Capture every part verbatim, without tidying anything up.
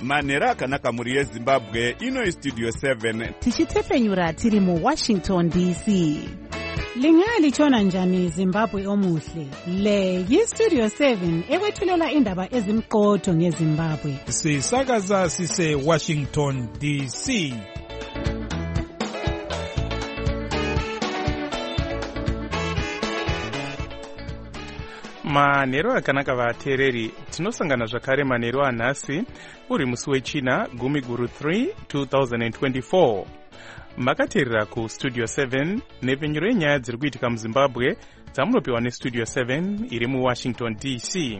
manhero akanaka muri yezimbabwe. Ino istudio seven tichitefenyura tiri muWashington D C. Lingalitshona njani Zimbabwe omuhle? Le yistudio seven ekwethulela indaba ezimqotho ngeZimbabwe. Sisakaza sise Washington D C. Manhero akanaka vateereri, tinosangana zvakare manhero anhasi uri musi wechina gumi guru three twenty twenty-four. Makateerera kustudio seven nepfenyuro yenyaya dziri kuitika muZimbabwe dzamunopiwa nestudio seven iri muWashington D C.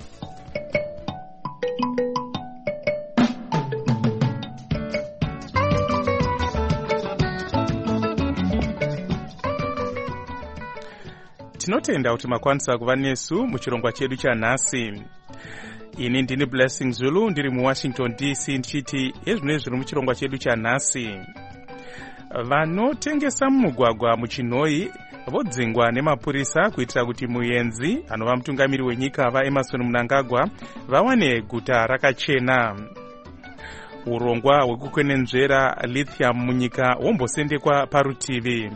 Tinotenda kuti makwanisa kuva nesu muchirongwa chedu chanhasi. Ini ndini Blessing Zulu ndiri muWashington D C ndichiti ezvino zviri muchirongwa chedu chanhasi. Vanotengesa mumugwagwa muChinoi vodzingwa nemapurisa kuitira kuti muenzi anova mutungamiri wenyika vaEmmerson Mnangagwa vawane guta rakachena. Urongwa hwekukwenenzvera lithium munyika wombosendekwa parutivi.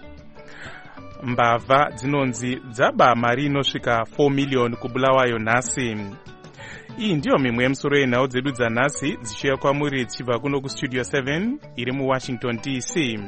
Mbavha dzinonzi dzaba mari inosvika four million kubulawayo nhasi. Iyi ndiyo mimwe yemusoro yenhau dzedu dzanhasi dzichiuya kwamuri dzichibva kuno kustudio seven iri muWashington D C.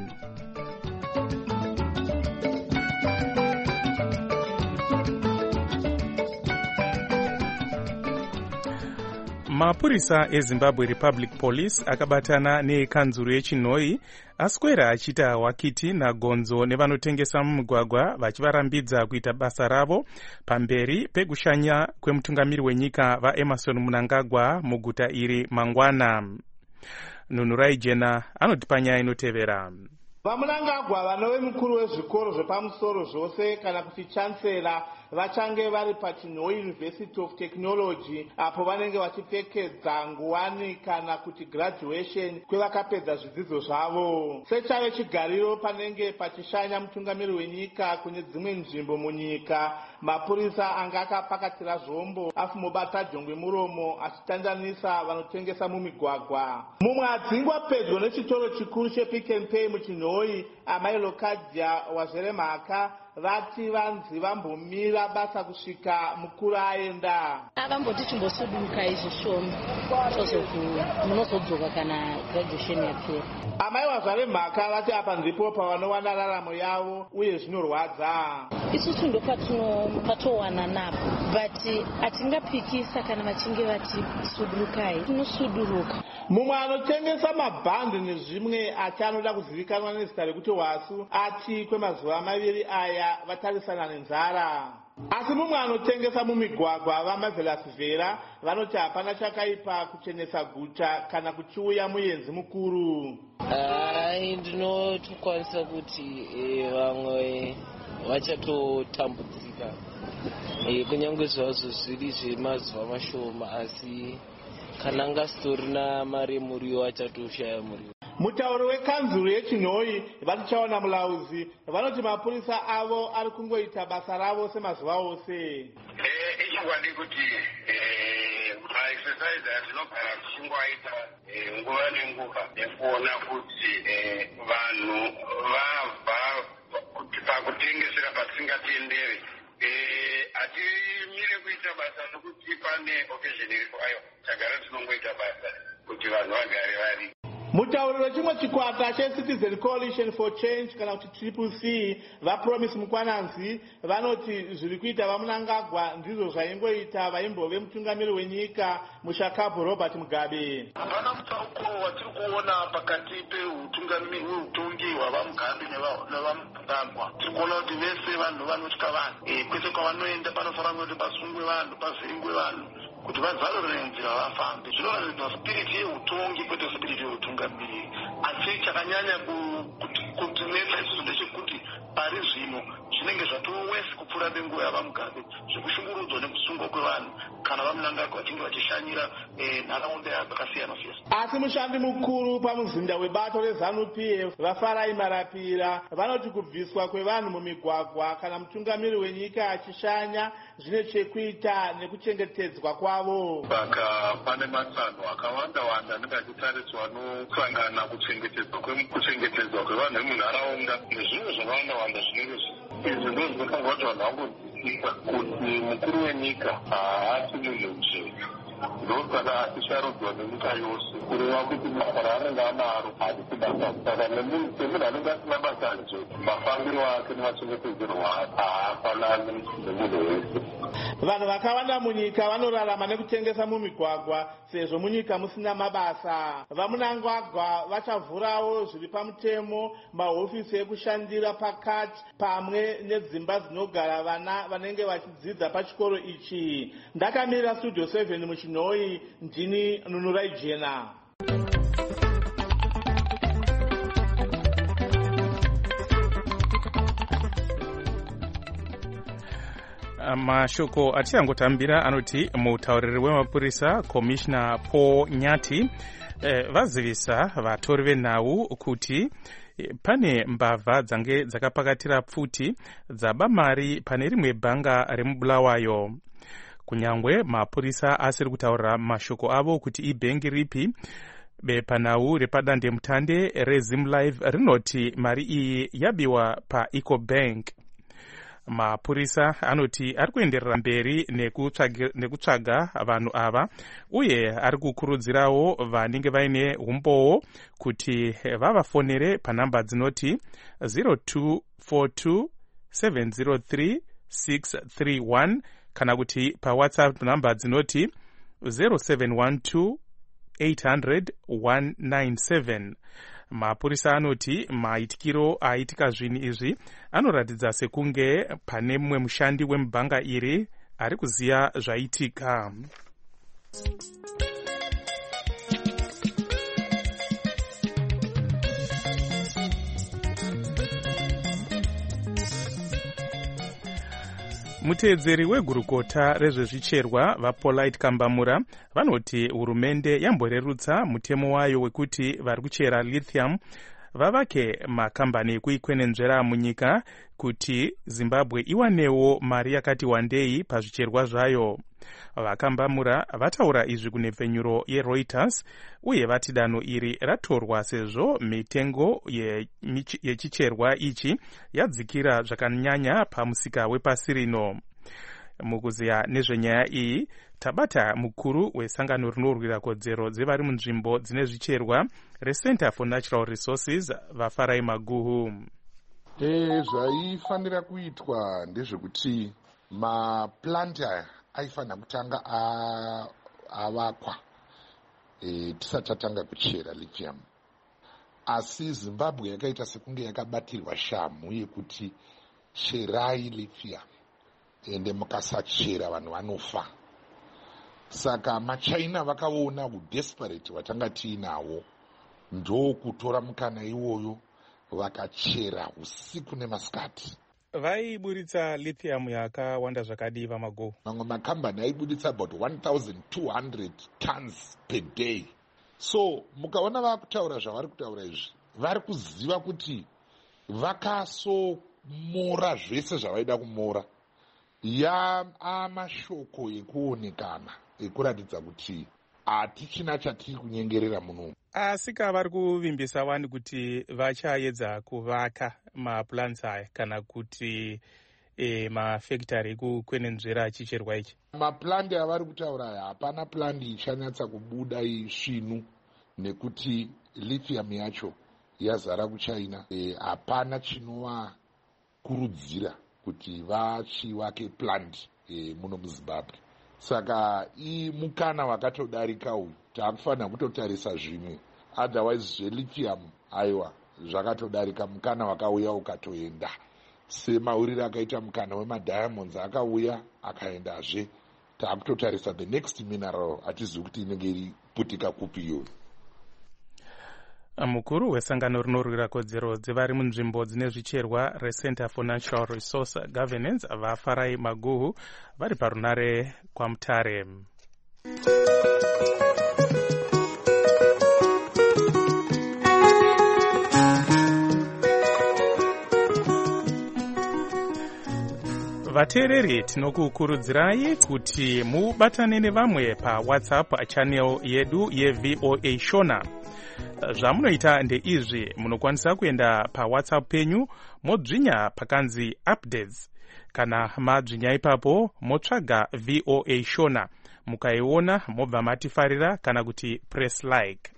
Mapurisa eZimbabwe Republic Police akabatana nekanzuru yeChinoi aswera achita wakiti nagonzo nevanotengesa mumugwagwa vachivarambidza kuita basa ravo pamberi pekushanya kwemutungamiri wenyika vaEmmerson Mnangagwa muguta iri mangwana. Nunurai Jena anotipa nyaya inotevera. VaMnangagwa vanove mukuru wezvikoro zvepamusoro zvose kana kuti chancellor vachange vari paChinoi University of Technology apo vanenge vachipfekedza nguwani kana kuti graduation kwevakapedza zvidzidzo zvavo. Sechave chigariro panenge pachishanya mutungamiri wenyika kune dzimwe nzvimbo munyika, mapurisa anga akapakatira zvombo afumobata jongwe muromo achitandanisa vanotengesa mumigwagwa. Mumwe adzingwa pedyo nechitoro chikuru chePick and Pay muChinoi, amai Lokadia wazere mhaka vati vanzi vambomira basa kusvika mukuru aenda. Vamboti chimbosuduka izvi shoma tozoku munozodzoka kana graduation yapera. Amai wazare mhaka vati apa ndipo pavanowana raramo yavo uye zvinorwadza. Isusu ndo patinowana napo, but atingapikisa kana vachinge vati sudurukai tinosuduruka. Mumwe anotengesa mabhandi nezvimwe ati anoda kuzivikanwa nezita rekuti Wasu ati kwemazuva maviri aya vatarisana nenzara. Asi mumwe anotengesa mumigwagwa vamaVelasvera vanoti hapana chakaipa kuchenesa guta kana kuchiuya muenzi mukuru. Hai, ndinotokwanisa kuti vamwe vachatotambudzika kunyange zvazvo zviri zvemazuva mashoma, asi kana angasitorina mari muriwo achatoshaya muriwo. Mutauro wekanzuru yeChinoi vatichaona mulauzi vanoti mapurisa avo ari kungoita basa ravo semazuva ose. Ichokwadi kuti maexercise atinogara tichingoaita nguva nenguva nekuona kuti vanhu vabva kuti pakutengesera patingatendere hatimire kuita basa nokuti pane occasion iripo ayo tagara tinongoita basa kuti vanhu vagare vari. Mutauri wechimwe chikwata cheCitizen Coalition for Change kana kuti Triple C vaPromise Mukwananzi vanoti zviri kuita vaMnangagwa ndizvo zvaingoita vaimbove mutungamiri wenyika muShakabu Robert Mugabe. Hapana mutsauko watiri kuona pakati peutungamiri hweutongi hwavaMugabe nevaMnangagwa. Tiri kuona kuti vese vanhu vanotya vanhu, kwese kwavanoenda panofanira kuti pasungwe vanhu, pavhiringwe vanhu kuti vazarure nzira vafambe. Zvinoratidza spiriti yeutongi kwete spiriti yeutungamiri. Asi chakanyanya kutinetsa isusu ndechekuti pari zvino zvinenge zvatova wese kupfuura nenguva yavamugabe zvekushungurudzwa nekusungwa kwevanhu kana vamunangagwa vachinge vachishanyira nharaunda dzakasiyana siyana. Asi mushandi mukuru pamuzinda webato rezanu P F vafarai Marapira vanoti kubviswa kwevanhu mumigwagwa kana mutungamiri wenyika achishanya zvine chekuita nekuchengetedzwa kwavo. Saka pane matsano akawanda wanda anenge achitariswa anosangana kuchengetedzwa kwevanhu vemunharaunda nezvimwe zvakawanda wanda zvinenge izvi ndo zvinofanga kuti vanhu vangodzika kuti mukuru wenyika haasi munhu nje ndosaka achisharudzwa nenyika yose kureva kuti basa raanenge anaro harisi basa. Saka semunhu anenge asina basa nje mafambiro ake nemachengetedzerwo haafanani nemunhu wese. Vanhu vakawanda munyika vanorarama nekutengesa mumigwagwa sezvo munyika musina mabasa. Vamunangagwa vachavhurawo zviri pamutemo mahofisi ekushandira pakati pamwe nedzimba dzinogara vana vanenge vachidzidza pachikoro ichi. Ndakamirira Studio seven muchinhoi, ndini Nunurai Jena. Mashoko atichangotamira anoti mutauriri wemapurisa Commissioner Paul Nyati eh, vazivisa vatori venhau kuti eh, pane mbavha dzange dzakapakatira pfuti dzaba mari pane rimwe bhanga remubulawayo. Kunyangwe mapurisa asiri kutaurira mashoko avo kuti ibhengi ripi, bepanhau repadandemutande reZimlife rinoti mari iyi yabiwa paEcobank. Mapurisa anoti ari kuenderera mberi nekutsvaga vanhu ava uye ari kukurudzirawo vanenge vaine umboo kuti vavafonere panhamba dzinoti zero two four two seven zero three six three one kana kuti pawhatsapp nhamba dzinoti zero seven one two eight hundred one nine seven. Mapurisa anoti maitikiro aitika zvinhu izvi anoratidza sekunge pane mumwe mushandi wemubhanga iri ari kuziya zvaitika. Muteedzeri wegurukota rezvezvicherwa vaPolite Kambamura vanoti hurumende yamborerutsa mutemo wayo wekuti vari kuchera lithium vavake makambani ekuikwenenzvera munyika kuti Zimbabwe iwanewo mari yakati wandei pazvicherwa zvayo. Vakambamura vataura izvi kunepfenyuro yeReuters uye vati danho iri ratorwa sezvo mitengo yechicherwa ichi yadzikira zvakanyanya pamusika wepasi rino. Mukuziya nezvenyaya iyi tabata mukuru wesangano rinorwira kodzero dzevari munzvimbo dzine zvicherwa reCenter for Natural Resources vafarai Maguhu. E, zvaifanira kuitwa ndezvekuti maplanti aya aifanira kutanga avakwa e, tisati tatanga kuchera lithium. Asi Zimbabwe yakaita sekunge yakabatirwa shamu yekuti cherai lithium ende mukasachera vanhu vanofa. Saka maChina vakaona udesperate watanga tiinawo ndokutora mukana iwoyo vakachera usiku nemasikati. Vaiburitsa lithium yakawanda zvakadii vaMaguhu? Mamwe makambani aibuditsa about one thousand two hundred tons per day. So mukaona vakutaura zvavari kutaura izvi vari kuziva kuti vakasomora zvese zvavaida kumora. Ya amashoko ekuonekana ekuratidza kuti hatichina chatiri kunyengerera muno. Asi kavari kuvimbisa wani kuti vachaedza kuvaka maplants aya kana kuti e, mafactory ekukwenenzvera chicherwa ichi. Maplandi avari kutaura aya hapana plandi ichanyatsa kubuda isvinu nekuti lithium yacho yazara kuChina. E, hapana chinovakurudzira kuti vachivake plant e, muno muZimbabwe. Saka imukana wakatodarika uyu taakufanira kutotarisa zvimwe. Otherwise zvelithium aiwa zvakatodarika mukana wakauya ukatoenda. Semauriro akaita mukana wemadiamonds akauya akaendazve. Taakutotarisa the next mineral hatizivi kuti inenge iri putika kupi iyoyo. mukuru wesangano rinorwira kodzero dzevari munzvimbo dzine zvicherwa recenter for natural resource governance vafarai maguhu vari parunare kwaMutare. vateereri tinokukurudzirai kuti mubatane nevamwe pawhatsapp channel yedu yeV O A Shona. Zvamunoita ndeizvi: munokwanisa kuenda pawhatsapp penyu modzvinya pakanzi updates. Kana madzvinya ipapo motsvaga V O A Shona, mukaiona mobva matifarira kana kuti press like.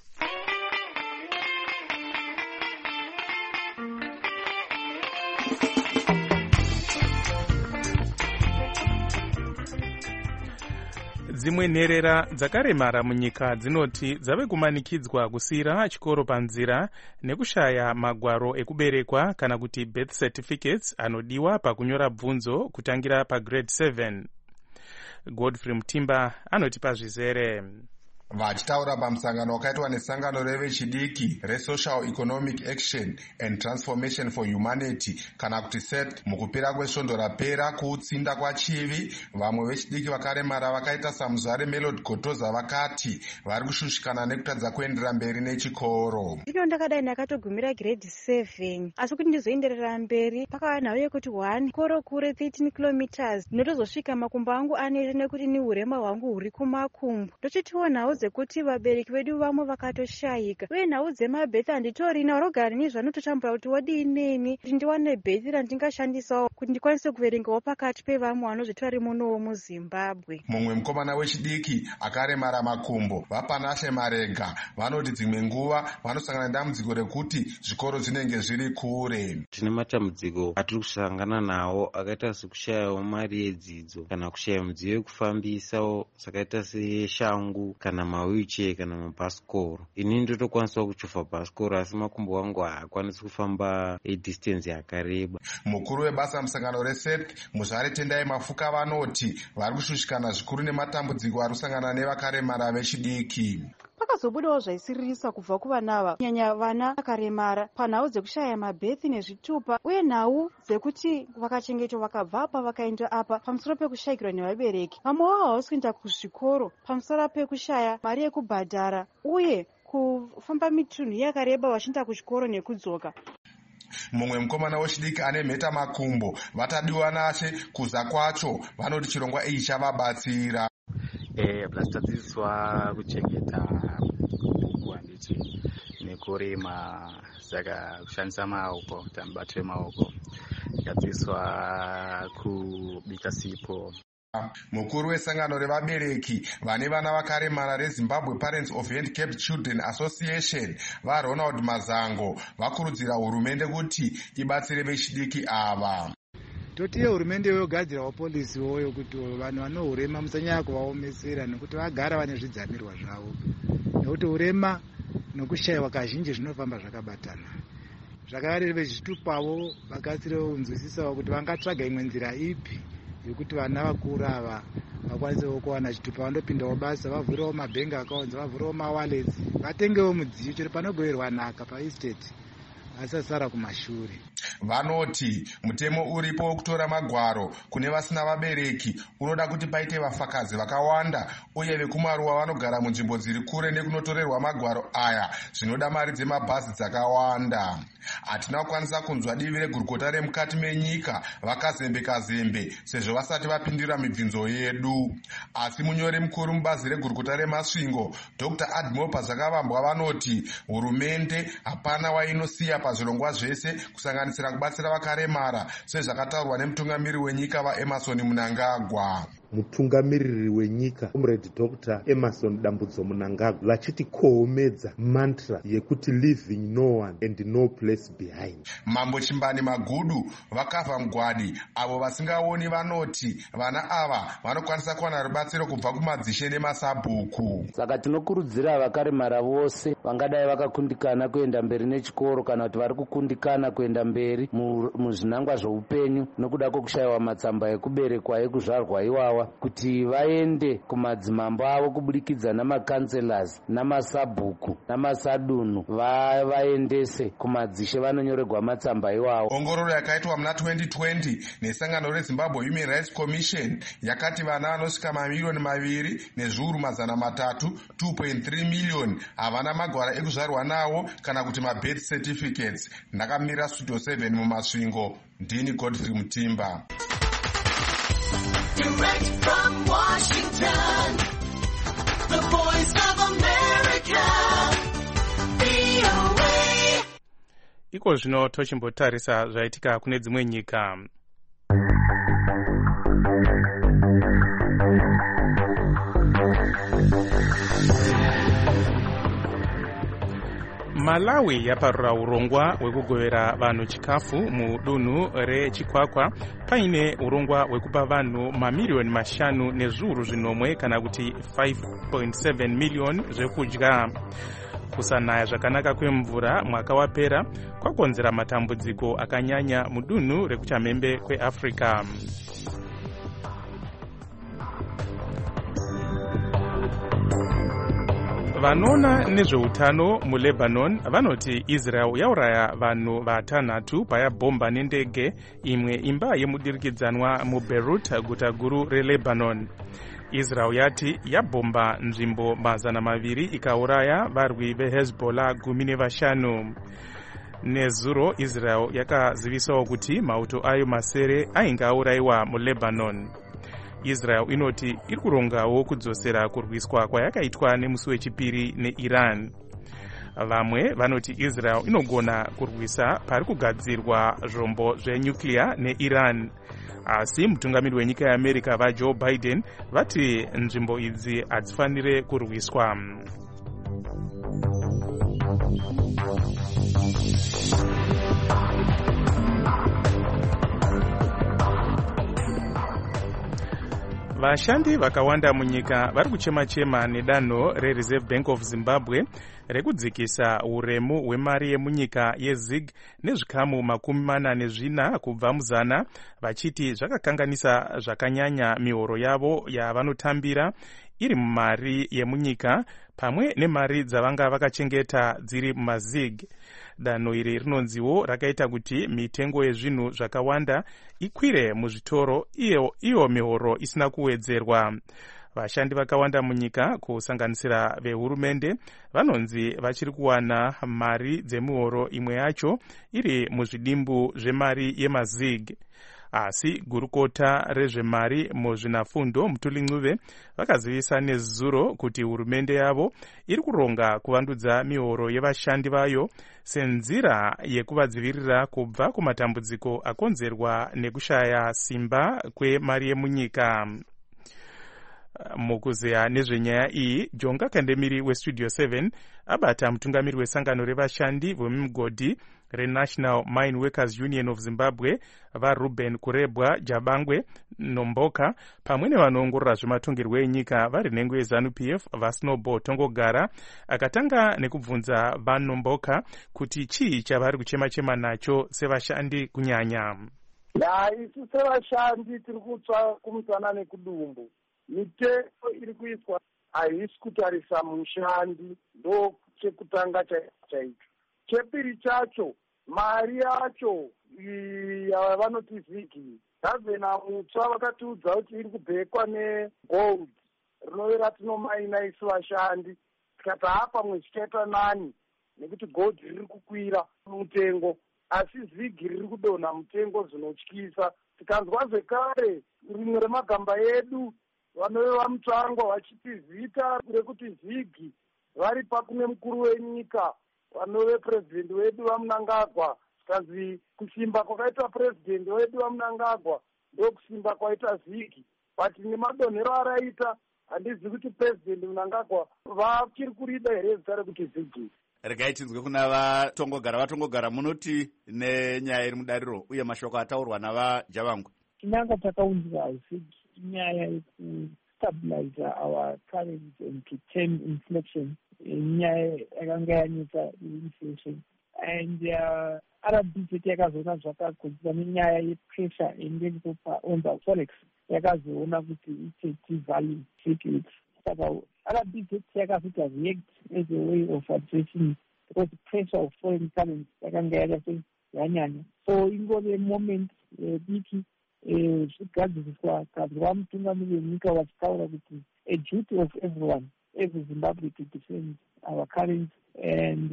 Dzimwe nherera dzakaremara munyika dzinoti dzave kumanikidzwa kusiyira chikoro panzira nekushaya magwaro ekuberekwa kana kuti birth certificates anodiwa pakunyora bvunzo kutangira pagrade seven. Godfrey Mutimba anotipa zvizere. Vachitaura pamusangano wakaitwa nesangano revechidiki reSocial Economic Action and Transformation for Humanity kana kuti S E T mukupera kwesvondo rapera kuutsinda kwachivi, vamwe vechidiki vakaremara vakaita saMuzare Melody Gotoza vakati vari kushushikana nekutadza kuenderera mberi nechikoro. Ndino ndakadai ndakatogumira grade seven asi kuti ndizoenderera mberi pakava nhau yekuti one koro kure thirteen kilometers ndinotozosvika makumbo angu anete nekuti ni urema hwangu huri kumakumbo. Ndochitiwo nhau dzekuti vabereki vedu vamwe vakatoshayika uye nhau dzemabhethi handitorina rogara nezvanototambura kuti wodii neni kuti ndiwane bhethi randingashandisawo kuti ndikwanise kuverengawo pakati pevamwe vanozvitori munowo muZimbabwe. Mumwe mukomana wechidiki akaremara makumbo vapanashe marega vanoti dzimwe nguva vanosangana nedambudziko rekuti zvikoro zvinenge zviri kure. Tine matambudziko atiri kusangana nawo akaita sekushayawo mari yedzidzo kana kushaya mudziyo yekufambisawo sakaita seshangu kana mawheelchair kana mabhasikoro. Ini ndotokwanisa kuchofa bhasikoro asi makumbo angu haakwanisi kufamba edistance yakareba. Mukuru webasa musangano reS E T Muzvare Tendai Mafuka vanoti vari kushushikana zvikuru nematambudziko ari kusangana nevakaremara vechidiki. Pakazobudawo zvaisiririsa kubva kuvanava kunyanya vana vakaremara panhau dzekushaya mabhethi nezvitupa uye nhau dzekuti vakachengetwa vakabva apa vakaenda apa pamusoro pekushayikirwa nevabereki. Vamwe wavo havasi kuenda kuzvikoro pamusoro pekushaya mari yekubhadhara uye kufamba mitunhu yakareba vachienda kuchikoro nekudzoka. Mumwe mukomana wechidiki ane mheta makumbo vatadiwa nashe kuza kwacho vanoti chirongwa ichi chavabatsira. Eh, blastadzidziswa kuchengeta bhuku handiti nekurima saka kushandisa maoko kuti mubato wemaoko. Ndadzidziswa kubika sipo. Mukuru wesangano revabereki vane vana vakaremara reZimbabwe Parents of Handicapped Children Association vaRonald Mazango vakurudzira hurumende kuti ibatsire vechidiki ava. Totiye hurumende yogadzirawo polisi woyo kuti vanhu vanohurema musanyanya kuvaomesera nekuti vagara vane zvidzamirwa zvavo nekuti urema nokushayiwa kazhinji zvinofamba zvakabatana. Zvakare vezvitupawo vagadzirewo kunzwisisawo kuti vangatsvaga imwe nzira ipi yokuti vana vakuru ava vakwanisewo kuwana chitupa vandopindawo basa vavhurewo mabhengi akaunzi vavhurewo mawalets vatengewo mudziyo chero panogoverwa nhaka paestate asasara kumashure. Vanoti mutemo uripo wekutora magwaro kune vasina vabereki unoda kuti paite vafakazi vakawanda uye vekumaruwa vanogara munzvimbo dziri kure nekunotorerwa magwaro aya zvinoda mari dzemabhazi dzakawanda. Hatina kukwanisa kunzwa divi regurukota remukati menyika vakazembe zembe sezvo vasati vapindira mibvunzo yedu. Asi munyori mukuru mubazi regurukota remasvingo Doctor Admo Pazakavambwa vanoti hurumende hapana wainosiya pazvirongwa zvese kusanganisira kubatsira vakaremara sezvakataurwa nemutungamiri wenyika vaEmerson Mnangagwa. Mutungamiriri wenyika Comrade Doctor Emerson Dambudzo Mnangagwa vachiti kohomedza mantra yekuti leaving no one and no place behind. Mambo Chimbani Magudu vakavha mugwadi avo vasingaoni vanoti vana ava vanokwanisa kuwana rubatsiro kubva kumadzishe nemasabhuku. Saka tinokurudzira vakaremara vose vangadai vakakundikana kuenda mberi nechikoro kana kuti vari kukundikana kuenda mberi muzvinangwa zveupenyu nokuda kwokushayiwa matsamba ekuberekwa ekuzvarwa iwawa ava kuti vaende kumadzimambo avo kubudikidza namakanselas namasabhuku namasadunu va vaendese kumadzishe vanonyorerwa matsamba iwawo. Ongororo yakaitwa muna twenty twenty nesangano reZimbabwe Human Rights Commission yakati vana vanosvika mamiliyoni maviri nezviuru mazana matatu two point three million havana magwara ekuzvarwa nawo kana kuti mabirth certificates. Ndakamira Studio seven mumasvingo. Ndini Godfrey Mutimba. Direct from Washington, the voice of America, V O A. Iko zvino tochimbotarisa zvaitika kune dzimwe nyika. Malawi yaparura urongwa hwekugovera vanhu chikafu mudunhu rechikwakwa paine urongwa hwekupa vanhu mamiliyoni mashanu nezviuru zvinomwe kana kuti five point seven million zvekudya. Kusanaya zvakanaka kwemvura mwaka wapera kwakonzera matambudziko akanyanya mudunhu rekuchamhembe kweAfrica. Vanoona nezveutano muLebanon vanoti Israel yauraya vanhu vatanhatu payabhomba nendege imwe imba yemudirikidzanwa muBeirut, guta guru reLebanon. Israel yati yabhomba nzvimbo mazana maviri ikauraya varwi veHezbollah gumi nevashanu. Nezuro Israel yakazivisawo kuti mauto ayo masere ainge aurayiwa muLebanon. Israel inoti iri kurongawo kudzosera kurwiswa kwayakaitwa nemusi wechipiri neIran. Vamwe vanoti Israel inogona kurwisa pari kugadzirwa zvombo zvenyuclear neIran. Asi mutungamiri wenyika yeAmerica vaJoe Biden vati nzvimbo idzi hadzifanire kurwiswa. Vashandi vakawanda munyika vari kuchema-chema nedanho reReserve Bank of Zimbabwe rekudzikisa uremu hwemari yemunyika yeZig nezvikamu makumi mana nezvina kubva muzana, vachiti zvakakanganisa zvakanyanya mihoro yavo yavanotambira iri mumari yemunyika pamwe nemari dzavanga vakachengeta dziri mumaZig. Danho iri rinonziwo rakaita kuti mitengo yezvinhu zvakawanda ikwire muzvitoro, iyo iyo mihoro isina kuwedzerwa. Vashandi vakawanda munyika kusanganisira vehurumende vanonzi vachiri kuwana mari dzemihoro imwe yacho iri muzvidimbu zvemari yemaZig. Asi gurukota rezvemari muzvinafundo Mutuli Ncube vakazivisa nezuro kuti hurumende yavo iri kuronga kuvandudza mihoro yevashandi vayo senzira yekuvadzivirira kubva kumatambudziko akonzerwa nekushaya simba kwemari yemunyika. Mukuzeya nezvenyaya iyi, Jonga Kandemiri weStudio seven abata mutungamiri wesangano revashandi vemigodhi reNational Mine Workers Union of Zimbabwe vaRuben Kurebwa Jabangwe Nomboka pamwe nevanoongorora zvematongerwo enyika vari nhengo yeZANU P F vaSnowball Tongogara akatanga nekubvunza vaNomboka kuti chii chavari kuchema-chema nacho sevashandi kunyanya. Ya, isu sevashandi tiri kutsva kumusana nekudumbu. Mitengo iri kuiswa haisi kutarisa mushandi, ndo chekutanga chaicho. Chepiri chacho, mari yacho yavanoti zigi, gavhena mutsva vakatiudza kuti iri kubhekwa negold rinove ratinomaina isu vashandi. Tikati hapa mwe zvichaita nani nekuti gold riri kukwira mutengo, asi zigi riri kudonha mutengo zvinotyisa. Tikanzwa zvekare rimwe remagamba edu vanove vamutsvangwa vachiti zita rekuti zigi vari pakune mukuru wenyika vanove purezidendi wedu vaMnangagwa, zvikanzi kusimba kwakaita purezidendi wedu vaMnangagwa ndo kusimba kwaita zigi. But nemadonhero araita handizi kuti purezidendi Mnangagwa vachiri kurida here zita rekuti zigi. Regai tinzwe kuna vatongogara. Vatongogara munoti nenyaya iri mudariro uye mashoko ataurwa navaJabangwe. Tinanga takaunzwa zigi nyaya yekustabilize our currency and to tame inflation, nyaya yakanga yanetsa inflation. and uh, R B Z yakazoona zvakagodzwa nenyaya yepressure inenge iripo on the forex yakazoona kuti it's a devalue secret. Saka R B Z yakazoita react as a way of addressing because the pressure of foreign currency yakanga yakase yanyanya. So ingove moment diki zvigadziriswa kabva mutungamiri wenyika vachitaura kuti a duty of everyone every Zimbabwe to defend our currency and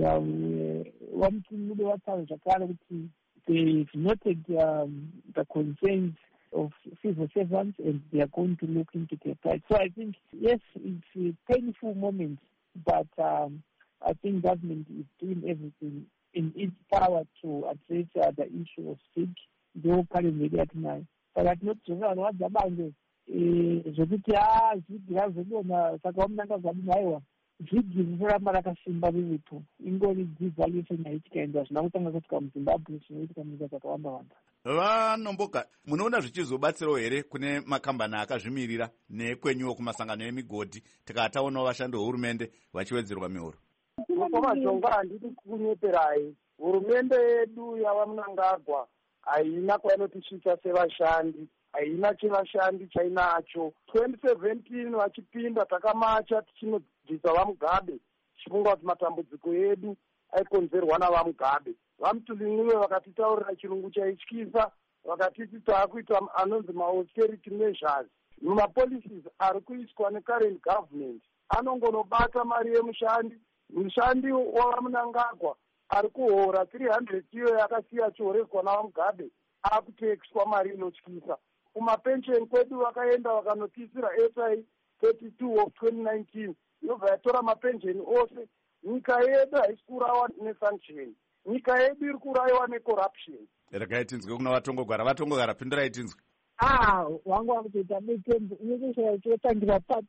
vamutungamiri vataura zvakare kuti they've noted um, the concerns of civil servants and they are going to look into their plight. So I think, yes, it's a painful moment, but um, I think government is doing everything in its power to address uh, the issue of sick, though currently at night. But I not to run what the bank zvokuti ah zvigira zvodona saka vamunanga zvadinaiwa zvigirirama rakasimba riripo ingori devaluation yaitika ende hazvina kutanga kuitika muzimbabwe zvinoitika munyika dzakawanda wanda. Vanomboka, munoona zvichizobatsirawo here kune makambani akazvimirira nekwenyuwo kumasangano emigodhi tikataonawo vashandi vehurumende vachiwedzerwa mihoro? Matonga handidi kunyeperai. Hurumende yedu yavamunangagwa haina kwainotisvitsa sevashandi, haina chevashandi chainacho. twenty seventeen vachipinda takamacha tichinodzisa vamugabe chifunga kuti matambudziko edu aikonzerwa navamugabe. Vamutulin'iwe vakatitaurira chirungu chaityisa, vakatiti taakuita anonzi ma-austerity measures. Mapolicies ari kuiswa necurrent government anongonobata mari yemushandi. Mushandi wavamunangagwa ari kuhora three hundred iyo yakasiya chihoreswa navamugabe akutekiswa mari inotyisa. Kumapensheni kwedu vakaenda vakanotisira S I thirty-two of twenty nineteen yobva yatora mapensheni ose. Nyika yedu haisi kurawa nesanction, nyika yedu iri kuraiwa necorruption. Regai tinzwe kuna vatongogara. Vatongogara, pindurai tinzwe. Ah, wangu wakutoita mitembo inekushaya chotangira pati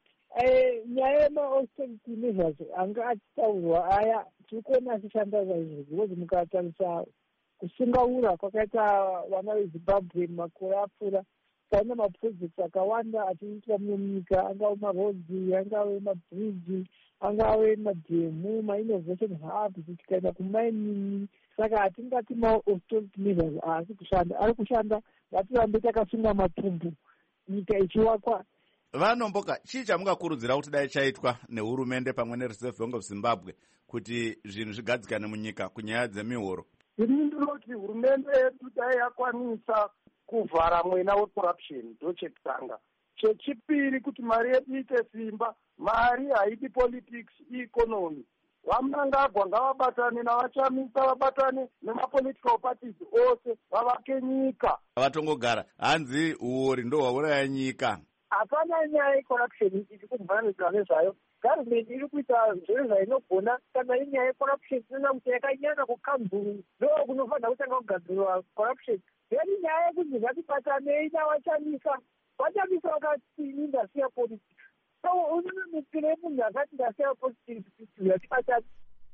nyaya yema-austerity measures anga achitaurwa aya tiri kuona achishanda saizvo because mukatarisa kusungaura kwakaita vana vezimbabwe makore apfuura taona maprojects akawanda achiitwa munyika, angave marodzi, angave mabridge, angave madhemu, mainnovation hubs, tikaenda kumining. Saka hatingati ma-austerity measures haasi kushanda, ari kushanda. Ngatirambe takasunga matumbu nyika ichiwakwa. Vanomboka, chii chamungakurudzira kuti dai chaitwa nehurumende pamwe neReserve Bank of Zimbabwe kuti zvinhu zvigadzikane munyika kunyaya dzemihoro? Ini ndinoti hurumende yedu dai yakwanisa kuvhara mwena wecorruption, ndo chekutanga. Chechipiri kuti mari yedu ite simba, mari haidi politics, economy. Vamunangagwa ngavabatane navachamisa, vabatane nemapolitical parties ose vavake nyika. Vatongogara, hanzi uori ndo hwauraya nyika. Hapana nyaya yecorruption iri kumhanidzwa nezvayo. Government iri kuita zviro zvainogona. Kana inyaya yecorruption inoona kuti yakanyanya kukanzuru ndo kunofanira kutanga kugadzirwa corruption. Yari nyaya yekuti ngatibatanei navachamisa, vachamisa vakati indasiya politics. So unonomukire munhu akati ndasiya politics yatibatana.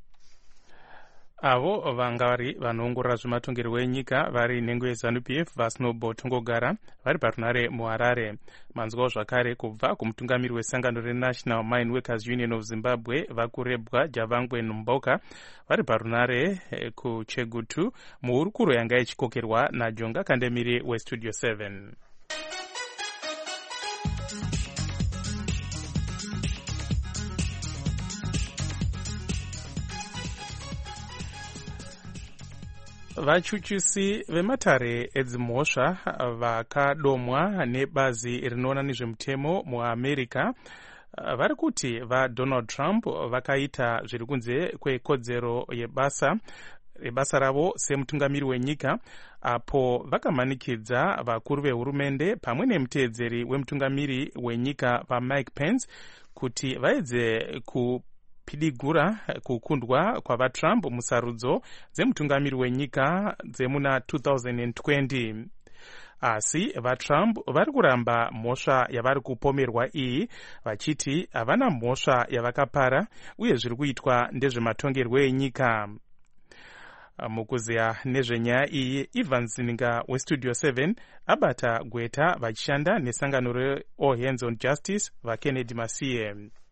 Avo vanga vari vanoongorora zvematongerwo enyika vari nhengo yeZANU-P F vaSnowball Tongogara vari parunare muHarare. Manzwawo zvakare kubva kumutungamiri wesangano reNational Mine Workers Union of Zimbabwe vakurebwa Javangwe Nomboka vari parunare kuChegutu muhurukuro yanga ichikokerwa naJonga Kandemiri weStudio seven. Vachuchisi vematare edzimhosva vakadomwa nebazi rinoona nezvemutemo muAmerica vari kuti vaDonald Trump vakaita zviri kunze kwekodzero yebasa rebasa ravo semutungamiri wenyika, apo vakamanikidza vakuru vehurumende pamwe nemuteedzeri wemutungamiri wenyika vaMike Pence kuti vaedze ku pidigura kukundwa kwavaTrump musarudzo dzemutungamiri wenyika dzemuna two thousand twenty. Asi vaTrump vari kuramba mhosva yavari kupomerwa iyi vachiti havana mhosva yavakapara uye zviri kuitwa ndezvematongerwo enyika. Mukuziya nezvenyaya iyi, Ivan Zininga weStudio seven abata gweta vachishanda nesangano reAll Hands on Justice vaKennedy Masiye.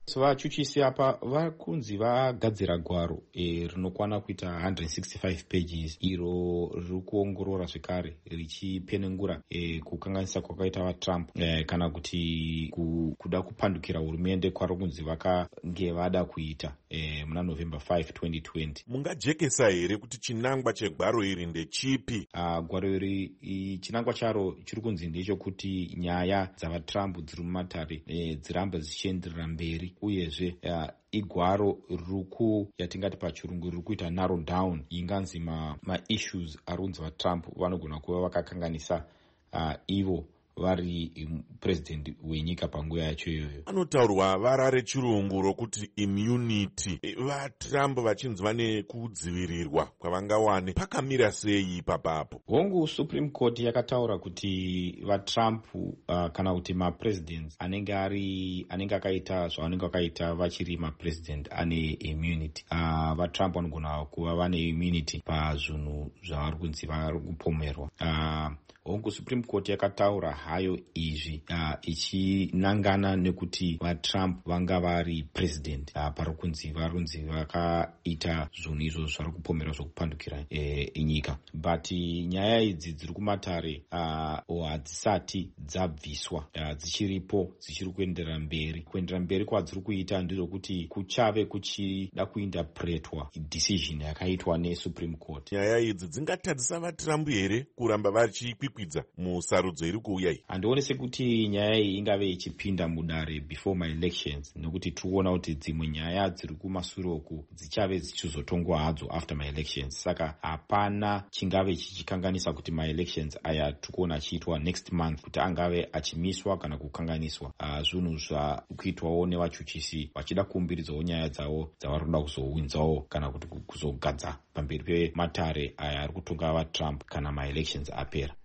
vachuchisi apa vakunzi vagadzira gwaro e, rinokwana kuita one hundred sixty-five pages iro riri kuongorora zvekare richipenengura e, kukanganisa kwakaita vatrump e, kana kuti ku, kuda kupandukira hurumende kwari kunzi vakange vada kuita e, muna november fifth twenty twenty. Mungajekesa here kuti chinangwa chegwaro iri ndechipi? Uh, gwaro iri chinangwa charo chiri kunzi ndechokuti nyaya dzavatrump dziri mumatare e, dziramba dzichienderera mberi uyezve uh, igwaro ruku yatingati pachirungu riri kuita narrow down inganzi maissues ma arunzi vatrump vanogona kuva vakakanganisa uh, ivo vari president wenyika panguva yacho iyoyo. Anotaurwa vara rechirungu rokuti immunity. VaTrump vachinzi vane kudzivirirwa kwavangawane. Pakamira sei papapo? Hongu Supreme Court yakataura kuti vaTrump uh, kana kuti mapresidents anenge ari anenge akaita zvavanenge vakaita vachiri mapresident ane immunity. Uh, vaTrump vanogona kuva vane immunity pazvinhu zvavari kunzi vari kupomerwa. Uh, hongu Supreme Court yakataura hayo izvi uh, ichinangana nekuti vaTrump vanga vari president uh, pari kunzi varunzi vakaita zvinhu izvo zvari kupomera zvokupandukira e, nyika, but nyaya idzi dziri kumatare uh, hadzisati dzabviswa uh, dzichiripo dzichiri kuenderera mberi. Kuenderera mberi kwadziri kuita ndizvokuti kuchave kuchida kuinterpretwa decision yakaitwa neSupreme Court. Nyaya idzi dzingatadzisa vaTrump here kuramba vachikwikwidza musarudzo iri kuuya iyi? Handioni sekuti nyaya iyi ingave ichipinda mudare before my elections, nekuti tikuona kuti dzimwe nyaya dziri kumashure uku dzichave dzichizotongwa hadzo after my elections. Saka hapana chingave chichikanganisa kuti my elections aya tikuona achiitwa next month kuti angave achimiswa kana kukanganiswa. Uh, zvinhu zvakuitwawo nevachuchisi vachida kuumbiridzawo nyaya dzavo dzavari kuda kuzowinzawo kana kuti kuzogadza pamberi pematare aya ari kutonga vaTrump kana my elections apera.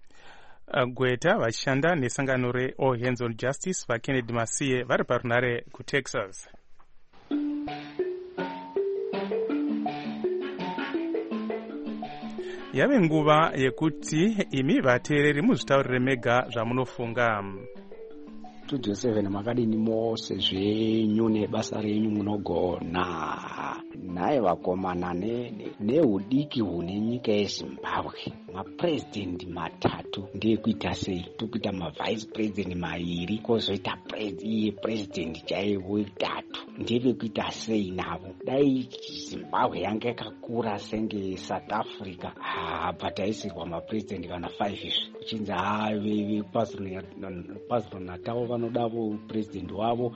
Gweta vachishanda nesangano reAll Hands on Justice vaKennedy Masiye vari parunare kuTexas. Yave nguva yekuti imi vateereri muzvitaurire mega zvamunofunga. Studio seven makadini mose zvenyu nebasa renyu munogona. Naye vakomana neudiki hune nyika yeZimbabwe, mapresident matatu ndekuita sei? Tokuita mavice president mairi kozoita iye president chaiwo itatu, ndevekuita sei navo? Dai Zimbabwe yanga yakakura senge South Africa, ha pataisirwa mapresident kana five izvi kuchinzi ha vePazulu Natal vanodavo president wavo,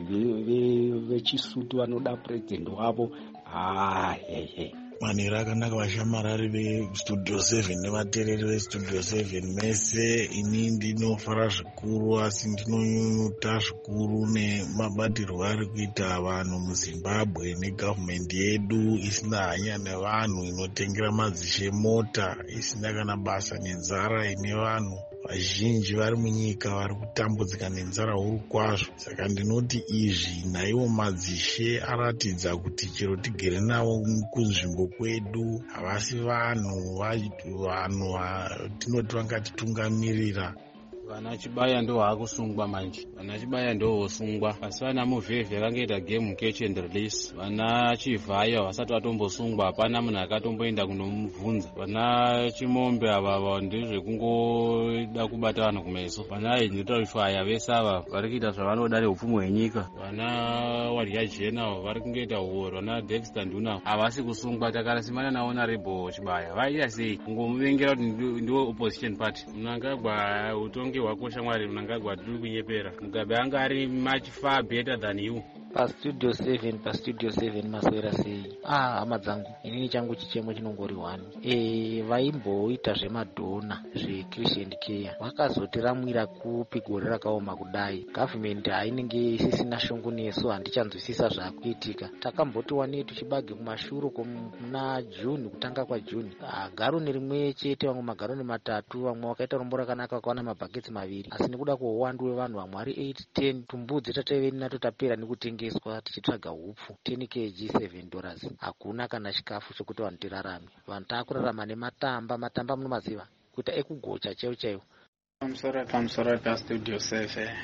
vechisutu vanoda president wavo. Ah, hey, hey. Manera akanaka vashamarari veStudio seven nevateereri veStudio seven mese. Ini ndinofara zvikuru asi ndinonyunyuta zvikuru nemabatirwo ari kuita vanhu muZimbabwe negavhumendi yedu isina hanya nevanhu, inotengera madzishe mota, isina kana basa nenzara ine vanhu vazhinji vari munyika vari kutambudzika nenzara huru kwazvo. Saka ndinoti izvi naiwo madzishe aratidza kuti chero tigere navo kunzvimbo kwedu havasi vanhu, vanhu tinoti vangatitungamirira. Vana Chibaya ndo haakusungwa manje, vana Chibaya ndo hosungwa, asi vana Muvhevhe vangaita game catch and release. Vana Chivhaya vasati vatombosungwa, hapana munhu akatomboenda kunomubvunza. Vana Chimombe ava ndezvekungoda kubata vanhu kumeso. Vana Ignitofaya vese ava vari kuita zvavanoda neupfumi hwenyika. Vana Wadya Jena vari kungoita huoro. Vana Dexter Nduna havasi kusungwa. Takarasimana nawo naRebo Chibaya vaita sei? Kungomuvengera kuti ndiwo opposition party. Mnangagwa utongi wakosha Mwari, Mnangagwa tiri kunyepera. Mugabe anga ari much far better than you. PaStudio seven, PaStudio seven maswera sei? Ah, hama dzangu, inini changu chichemo chinongori one. E, vaimboita zvemadhona zveChristian Care vakazotiramwira kupi gore rakaoma kudai. Government hainenge isisina shungu nesu, handichanzwisisa zvakuitika. Takambotiwa netu chibage kumashuru kuna June, kutanga kwa June. Ah, garoni rimwe chete, vamwe magaroni matatu, vamwe wakaita rombo rakanaka wakawana mabhaketsi maviri. Asi nekuda kwehuwandu hwevanhu vamwe vari eight ten, tumbudzi tateve nato tapera nekutengeswa tichitsvaga hupfu ten kilograms seven dollars. Hakuna kana chikafu chokuti vanhu tirarame. Vanhu taakurarama nematamba, matamba munomaziva kuita ekugocha chaiwo chaiwo. Pamusoro pamusoro paStudio seven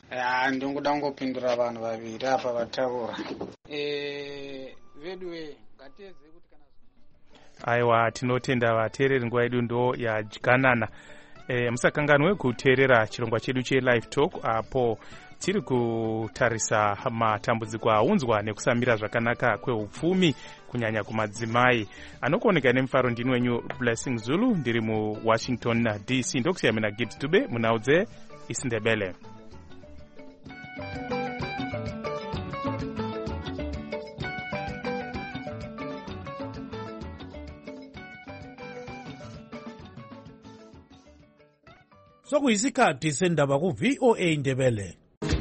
ya ndinguda ngopindura vanhu vaviri apa vataura eh vedwe ngateze kuti kana aiwa tinotenda vateereri nguva yedu ndo yadyanana. E, musakanganwe kuteerera chirongwa chedu chelive talk apo tiri kutarisa matambudziko aunzwa nekusamira zvakanaka kweupfumi kunyanya kumadzimai. Anokuoneka nemufaro ndini wenyu Blessing Zulu, ndiri muWashington D C. Ndokusiya mina Gibbs Dube munaudze isindebele. Sokuyisikhathi sendaba ku V O A Ndebele.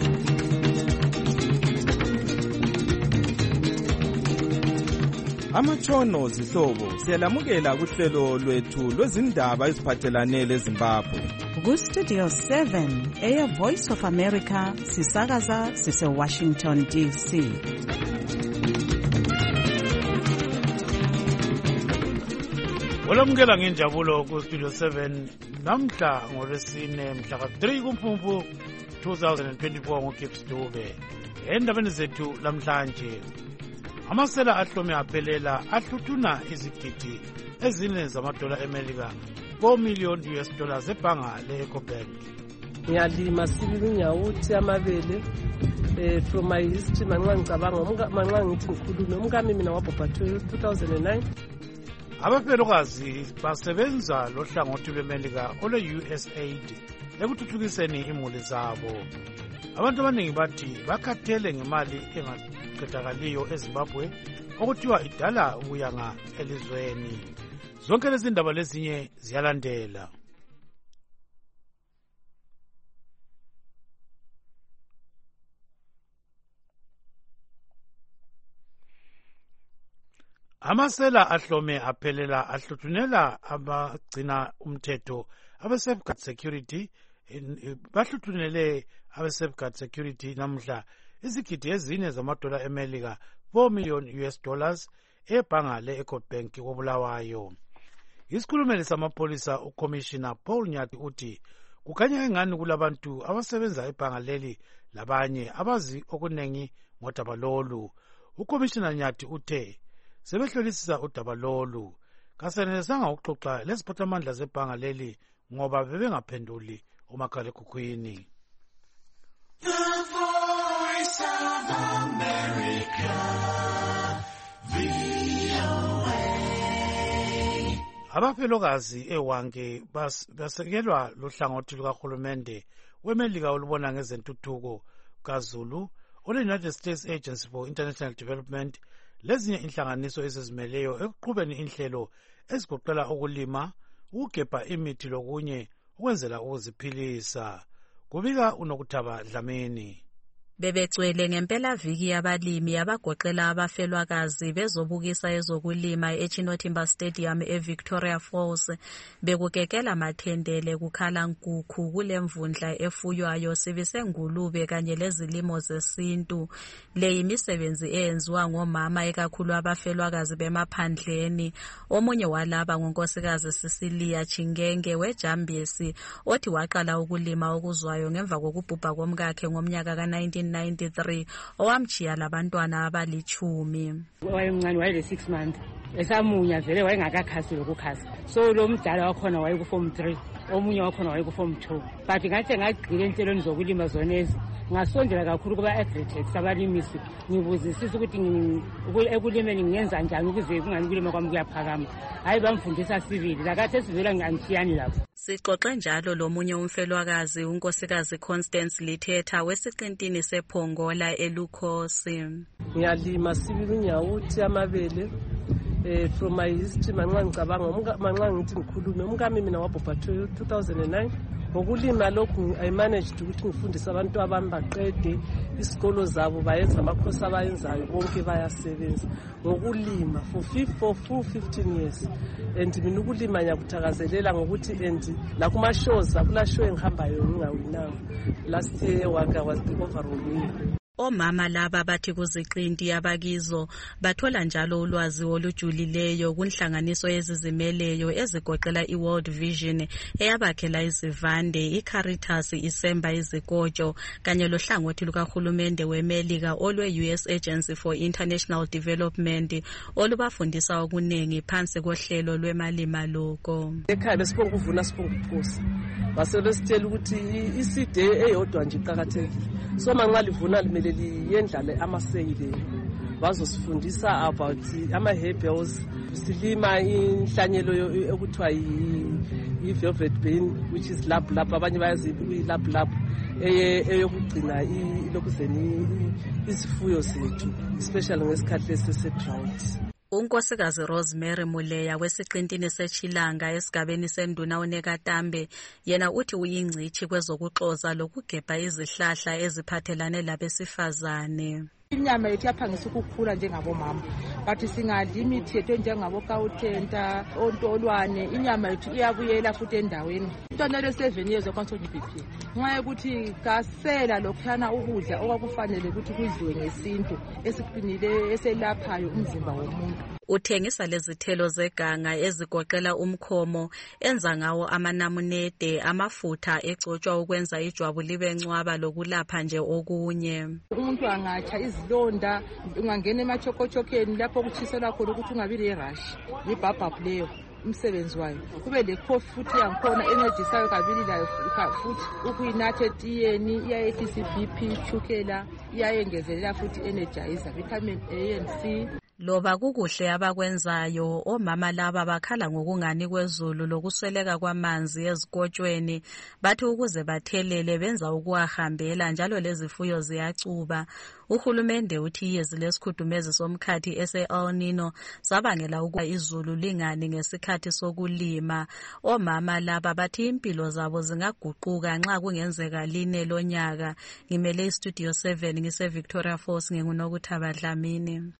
Amatshono zihlobo siyalamukela kuhlelo lwethu lwezindaba eziphathelane leZimbabwe. Ku Studio seven Air Voice of America sisakaza sise Washington D C. Olamukela ngenjabulo ku Studio seven namhla ngolwesine mhla ka three kuMfumfu twenty twenty-four ngoGibbs Dube. Endabeni zethu lamhlanje amasela ahlome aphelela ahluthuna izigidi ezine zamadola eMelika four million U S dollars ebhanga le-Ecobank. Ngiyalima sibili unyawuthi amabele eh from my history manxa ngicabanga manxa ngithi ngikhulume umkami mina wabhubha two thousand nine. Abafelokazi basebenza lohlangothi lweMelika ole-U S aid ekuthuthukiseni imuli zabo. Abantu abaningi bathi bakhathele ngemali engaqedakaliyo eZimbabwe okuthiwa idala ubuyanga elizweni. Zonke lezi ndaba lezinye ziyalandela. Amasela ahlome aphelela ahluthunela abagcina umthetho abe-safeguard security bahluthunele abe-safeguard security namhla izigidi ezine zamadola eMelika four million U S dollars ebhanga le-Ecobank koBulawayo. Isikhulumeli samapolisa uCommissioner Paul Nyati uthi kukhanya engani kulabantu abasebenza ebhanga leli labanye abazi okuningi ngodaba lolu. uCommissioner Nyati uthe sebehlolisisa udaba lolu kasenelisanga ukuxoxa lesiphathamandla zebhanga leli ngoba bebengaphenduli umakhalekhukhwini. The Voice of America, V O A. Abafelokazi ewange basekelwa lohlangothi lukahulumende weMelika olubona ngezentuthuko kaZulu ole-United States Agency for International Development lezinye inhlanganiso ezizimeleyo ekuqhubeni inhlelo ezigoqela ukulima, ukugebha imithi lokunye ukwenzela ukuziphilisa. Kubika uNokuthaba Dlamini. Bebegcwele ngempelaviki yabalimi abagoqela abafelwakazi bezobukisa ezokulima eChinotimber Stadium eVictoria Falls bekukekela mathendele kukhala nkukhu kulemvundla efuywayo sibisengulube kanye lezilimo zesintu. Le imisebenzi eyenziwa ngomama ekakhulu abafelwakazi bemaphandleni. Omunye walaba ngonkosikazi Cecilia Chingenge weJambesi othi waqala ukulima okuzwayo ngemva kokubhubha komkakhe ngomnyaka ka nineteen ninety-three owamchiya labantwana abalichumi. Wayemncane wayele six months esamunya vele wayengakakhasi lokukhasa, so lo mdala wakhona wayeku form three omunye wakhona wayeku form two. But ngathi ngagcile enhlelweni zokulima zonezi ngasondela kakhulu kuba agritech sabalimisi ngibuzisisa ukuthi ekulimeni ngiyenza njani ukuze kungani kulima kwami kuyaphakama. Hayi bamfundisa sivili lakathi esivela ngangishiyani lapho. Sixoxe njalo lomunye umfelwakazi unkosikazi Constance Lithetha wesiqintini sePongola eLukhosi. Ngiyalima sibili unyawuthi amabele eh from my history manxa ngicabanga manxa ngithi ngikhulume umkami mina wabhubha two thousand nine. Ngokulima lokhu I managed ukuthi ngifundise abantu abami baqede isikolo zabo bayenza amakhosi abayenzayo bonke bayasebenza ngokulima for for full fifteen years. And mina ukulima nyakuthakazelela ngokuthi and la kuma shows akula show engihambayo ngingawinanga. Last year waka was the overall winner. Omama laba bathi kuziqinti abakizo bathola njalo ulwazi olujulileyo kunhlanganiso ezizimeleyo ezigoqela iWorld Vision eyabakhela izivande, iCaritas isemba izikotsho kanye lohlangothi lukahulumende weMelika olwe-U S Agency for International Development olubafundisa okuningi phansi kohlelo lwemali maluko. Ekhaya besibonga ukuvuna sibonga ukuphuza. Basebesitshela ukuthi iside eyodwa nje iqhakathekile. So manxa livuna limele liyendlale amaseyile. Bazosifundisa about ama-herbals, silima inhlanyelo okuthiwa yi-velvet bean, which is lap lap, abanye bayazi kuyilap lap, eyokugcina ilokuzeni izifuyo zethu, especially ngesikhathi lesi se-drought. Unkosikazi Rosemary Muleya wesiqintini seChilanga esigabeni senduna uNekatambe yena uthi uyingcithi kwezokuxoza lokugebha izihlahla eziphathelane labesifazane. Inyama yethu yaphangisa ukukhula njengabomama, but singadla imithi yethu njengabokawuthenta, ontolwane, inyama yethu iyabuyela futhi endaweni. Intwana le seven years okwanso B P. Nxa ukuthi kasela lokhana ukudla okwakufanele ukuthi kudliwe ngesintu esiqinile eselaphayo umzimba womuntu. Uthengisa lezithelo zeganga ezigoqela umkhomo enza ngawo amanamunede, amafutha egcotshwa ukwenza ijwabu libe ncwaba lokulapha nje okunye. Umuntu angatsha izilonda, ungangena emachokochokeni lapho kutshiselwa khona ukuthi ungabi le-rush, yibhabhabhu leyo umsebenzi wayo. Kube le-coffee futhi yankhona encedisayo kabili layo futhi ukuyinatha etiyeni, iyayehlisa i-B P, chukela, iyayengezelela futhi energizer, vitamin A and C. Loba kukuhle abakwenzayo, omama laba bakhala ngokungani kwezulu lokusweleka kwamanzi ezikotshweni, bathi ukuze bathelele benza ukuwahambela njalo lezifuyo ziyacuba. Uhulumende uthi iyezi lesikhudumezi somkhathi ese-El Nino sabangela ukuba izulu lingani ngesikhathi sokulima. Omama laba bathi impilo zabo zingaguquka nxa kungenzeka line lonyaka. Ngimele iStudio seven ngise Victoria Falls nginguNokuthaba Dlamini.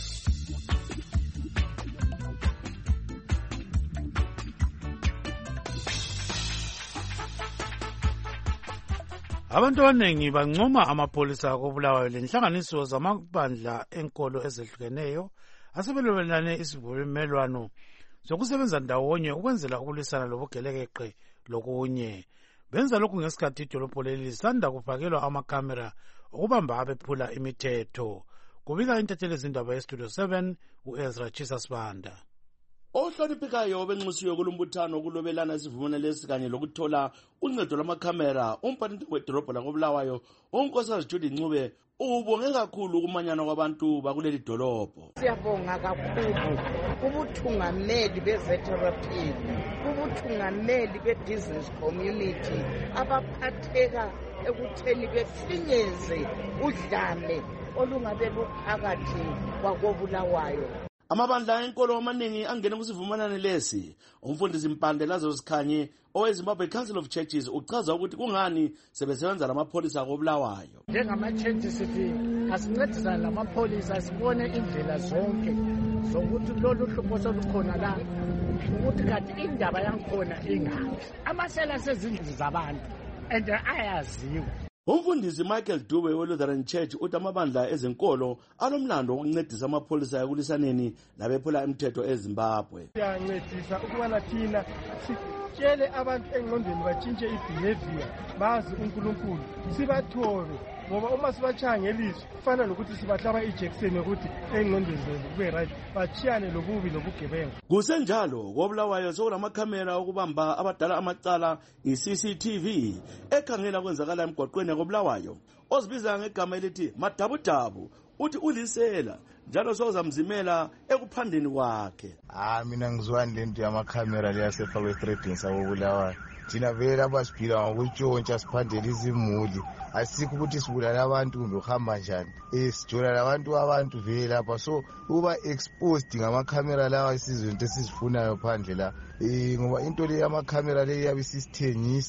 Abantu abaningi bancoma amapolisa akobulawayo lenhlanganiso zamabandla enkolo ezehlukeneyo asebelwelane isivumelwano zokusebenza ndawonye ukwenzela ukulwisana lobugelekeqe lokunye. Benza lokhu ngesikhathi idolobho leli lisanda kufakelwa amakhamera okubamba abephula imithetho. Kubika intatheli zindaba yeStudio seven uEzra Chisasbanda. Ohloniphekayo benxusiwe kulombuthano kulobelana isivumelwano lesi kanye lokuthola uncedo lwamakhamera umphathi wedolobho lakobulawayo unkosikazi Judy Ncube ubonge kakhulu kumanyana kwabantu bakuleli dolobho. Siyabonga kakhulu kubuthungameli bezetherapy, kubuthungameli be-business community abaphatheka ekutheni befinyeze udlame olungabe luphakathi kwakobulawayo. Amabandla enkolo amaningi angene kusivumelwano lesi. Umfundisi Mpande Lazarus Khanye oweZimbabwe Council of Churches uchaza ukuthi kungani sebesebenza lamapholisa akobulawayo. Njengama-churches sithi asincedisane lamapholisa sibone indlela zonke zokuthi lolu hlupho solukhona la ukuthi kanti indaba yankhona ingaphi. Amasela asezindlu zabantu and ayaziwa. Umfundisi Michael Dube we-Lutheran Church uthi amabandla ezenkolo alomlando wokuncedisa amapholisa ekulisaneni labephula imithetho eZimbabwe. Siyancedisa ukubana thina sitshele abantu engqondweni batshintshe i-behavior, bazi uNkulunkulu, sibathobe ngoba uma sibachaya ngelizwi kufana nokuthi sibahlaba ijekiseni yokuthi engqondweni zabo kube right, bachiyane lobubi lobugebengu. Kusenjalo kobulawayo sekulamakhamera okubamba abadala amacala i-C C T V ekhangela kwenzakala emgwaqweni yakobulawayo ozibiza ngegama elithi madabudabu. Uthi ulisela njalo sozamzimela ekuphandeni kwakhe. Ah mina ngizwani lento yamakhamera leyasefakwe estradini sakobulawayo. Thina vele abasiphila ngokutshontsha siphandela izimuli, asikho ukuthi sibulala abantu kumbe uhamba njani. Eh sijola labantu abantu vele lapha, so uba exposed ngamakhamera lawa isizwe into esizifunayo phandle la. Eh ngoba into le yamakhamera le yabe sisithengisa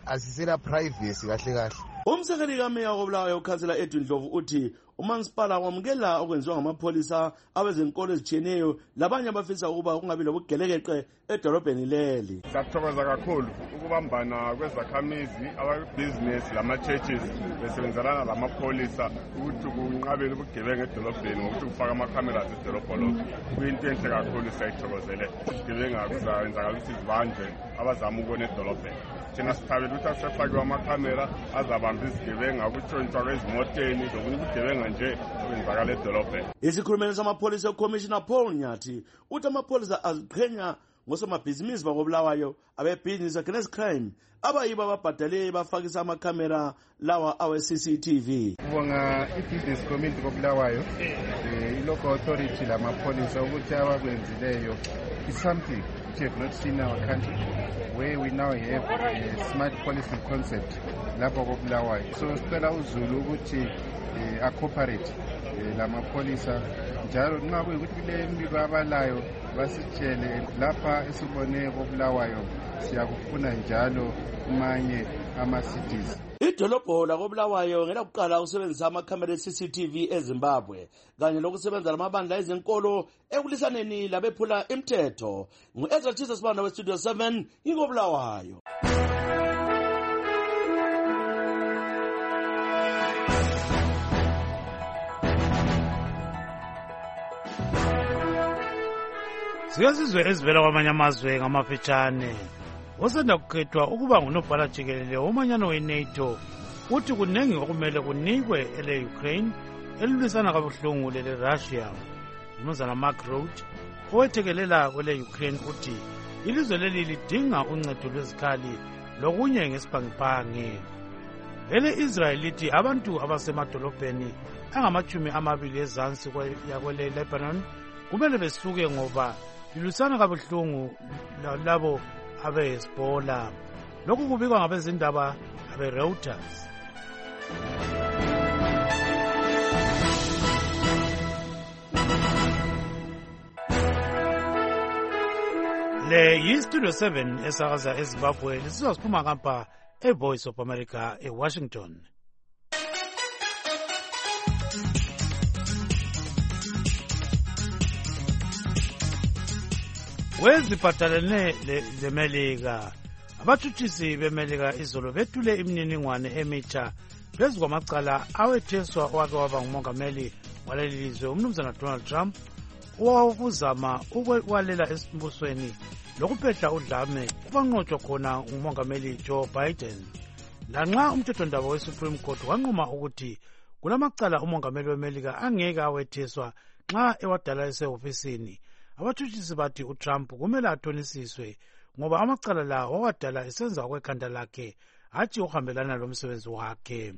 asisela privacy kahle kahle. Umsekeli kameya wobulawayo ukhansela Edwin Dlovu uthi umasipala wamukela okwenziwa ngamapholisa abezenkolo ezitshiyeneyo labanye abafisa ukuba kungabi lobugelekeqe edolobheni leli. Siyathokoza kakhulu ukubambana kwezakhamizi ababhizinesi lama-churches besebenzelana lamapholisa ukuthi kunqabele ubugebengu edolobheni ngokuthi kufaka ama-cameras edolobholo. Kuyinto enhle kakhulu siyayithokozele. Ubugebengu kuzayenzakala ukuthi zibanjwe abazama ukubona edolobheni. Thina sithabela ukuthi akusafakiwe amakamera azabamba izigebengu akutshontshwa kwezimoteni lokunye ubugebengu nje okwenzakala edolobheni. Isikhulumeli samapholisa uCommissioner Paul Nyathi uthi amapholisa aziqhenya ngosomabhizinisi bakobulawayo abebhizinisi against crime abayiba ababhadale bafakisa amakamera lawa awe-C C T V. Kubonga i-business community kobulawayo i-local authority lamapholisa ukuthi abakwenzileyo is something which have not seen in our country, where we now have a smart policing concept lapho kobulawayo. So sicela uZulu ukuthi a-cooperate lamapholisa njalo nxa kuyikuthi kule mbiko abalayo basitshele lapha esibone kobulawayo siyakufuna njalo kumanye ama-cities. Idolobho lakobulawayo ngelakuqala ukusebenzisa amakhamera e-C C T V eZimbabwe kanye lokusebenza lamabandla ezenkolo ekulisaneni labephula imithetho. Ngu-Ezra Chisa Sibanda we-Studio seven ingobulawayo. Siyasizwe ezivela kwamanye amazwe ngamafitshane. Osanda kukhethwa ukuba ngunobhala jikelele womanyano we-NATO uthi kunengi okumele kunikwe ele-Ukraine elilwisana kabuhlungu lele-Russia. Umnumzana Mark Rutte owethekelela kwele-Ukraine uthi ilizwe leli lidinga uncedo lwezikhali lokunye ngesibhangiphangi. Ele-Israel lithi abantu abasemadolobheni angamachumi amabili ezansi yakwele-Lebanon kumele besuke ngoba lilwisana kabuhlungu labo abe-Hezbollah. Lokhu kubikwa ngabezindaba abe-Reuters. Le yi-Studio seven esakaza eZimbabwe lisizwa siphuma ngapha e-Voice of America eWashington. Weziphathelene leMelika, abathuthisi beMelika izolo bethule imininingwane emitsha phezu kwamacala awetheswa wake waba ngumongameli waleli lizwe umnumzana Donald Trump owakuzama ukwalela esibusweni lokuphehla udlame kubanqotshwa khona ngumongameli Joe Biden. Lanxa umthethondaba we-Supreme Court wanquma ukuthi kulamacala umongameli weMelika angeke awetheswa nxa ewadala esehofisini, abathuthisi bathi uTrump kumele athonisiswe ngoba amacala la wawadala esenza kwekhanda lakhe hatshi uhambelana lomsebenzi wakhe.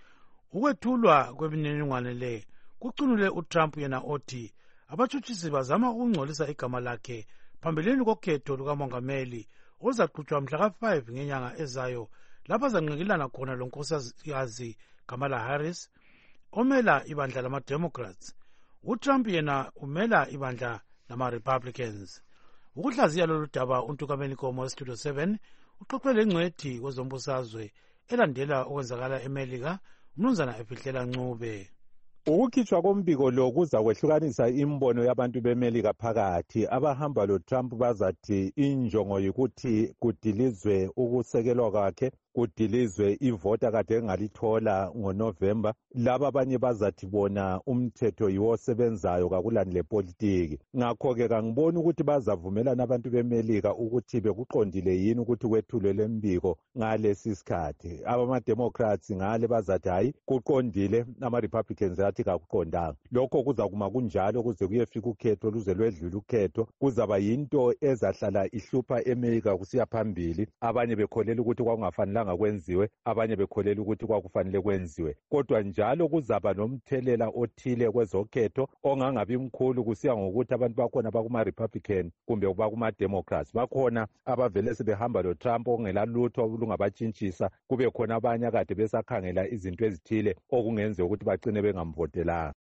Ukwethulwa kwemininingwane le kucunule uTrump yena othi abathuthisi bazama ukungcolisa igama lakhe phambilini kokhetho lukamongameli ozaqhutshwa mhla ka five ngenyanga ezayo lapho azanqikilana khona lonkosikazi Kamala Harris omela ibandla lama-Democrats. uTrump yena umela ibandla lama-Republicans. Ukuhlaziya lolu daba uNtukameni Nkomo we-Studio seven uxoxe lengcwethi kwezombusazwe elandela okwenzakala eMelika umnumzana Efihlela Ncube. Ukukhitshwa kombiko lo kuza kwehlukanisa imbono yabantu beMelika phakathi. Abahamba loTrump bazathi injongo yikuthi kudilizwe ukusekelwa kwakhe, kudilizwe ivota kade engalithola ngoNovember. Laba abanye bazathi bona umthetho yiwo osebenzayo kakulani lepolitiki. Ngakho-ke kangiboni ukuthi bazavumelana abantu beMelika ukuthi bekuqondile yini ukuthi kwethulwe lembiko ngalesi sikhathi. Abama-Democrats ngale bazathi hayi kuqondile, ama-Republicans athi kakuqondanga. Lokho kuza kuma kunjalo kuze kuyefika ukhetho luze lwedlula ukhetho. Kuzaba yinto ezahlala ihlupha eMelika kusiya phambili. Abanye bekholela ukuthi kwakungafanelanga kwenziwe, abanye bekholela ukuthi kwakufanele kwenziwe. Kodwa njalo kuzaba nomthelela othile kwezokhetho ongangabi mkhulu kusiya ngokuthi abantu bakhona bakuma-Republican kumbe bakuma-Democrats. Bakhona abavele sebehamba loTrump okungela lutho lungabantshintshisa, kube khona abanye akade besakhangela izinto ezithile okungenziwa ukuthi bagcine bengamvotelanga.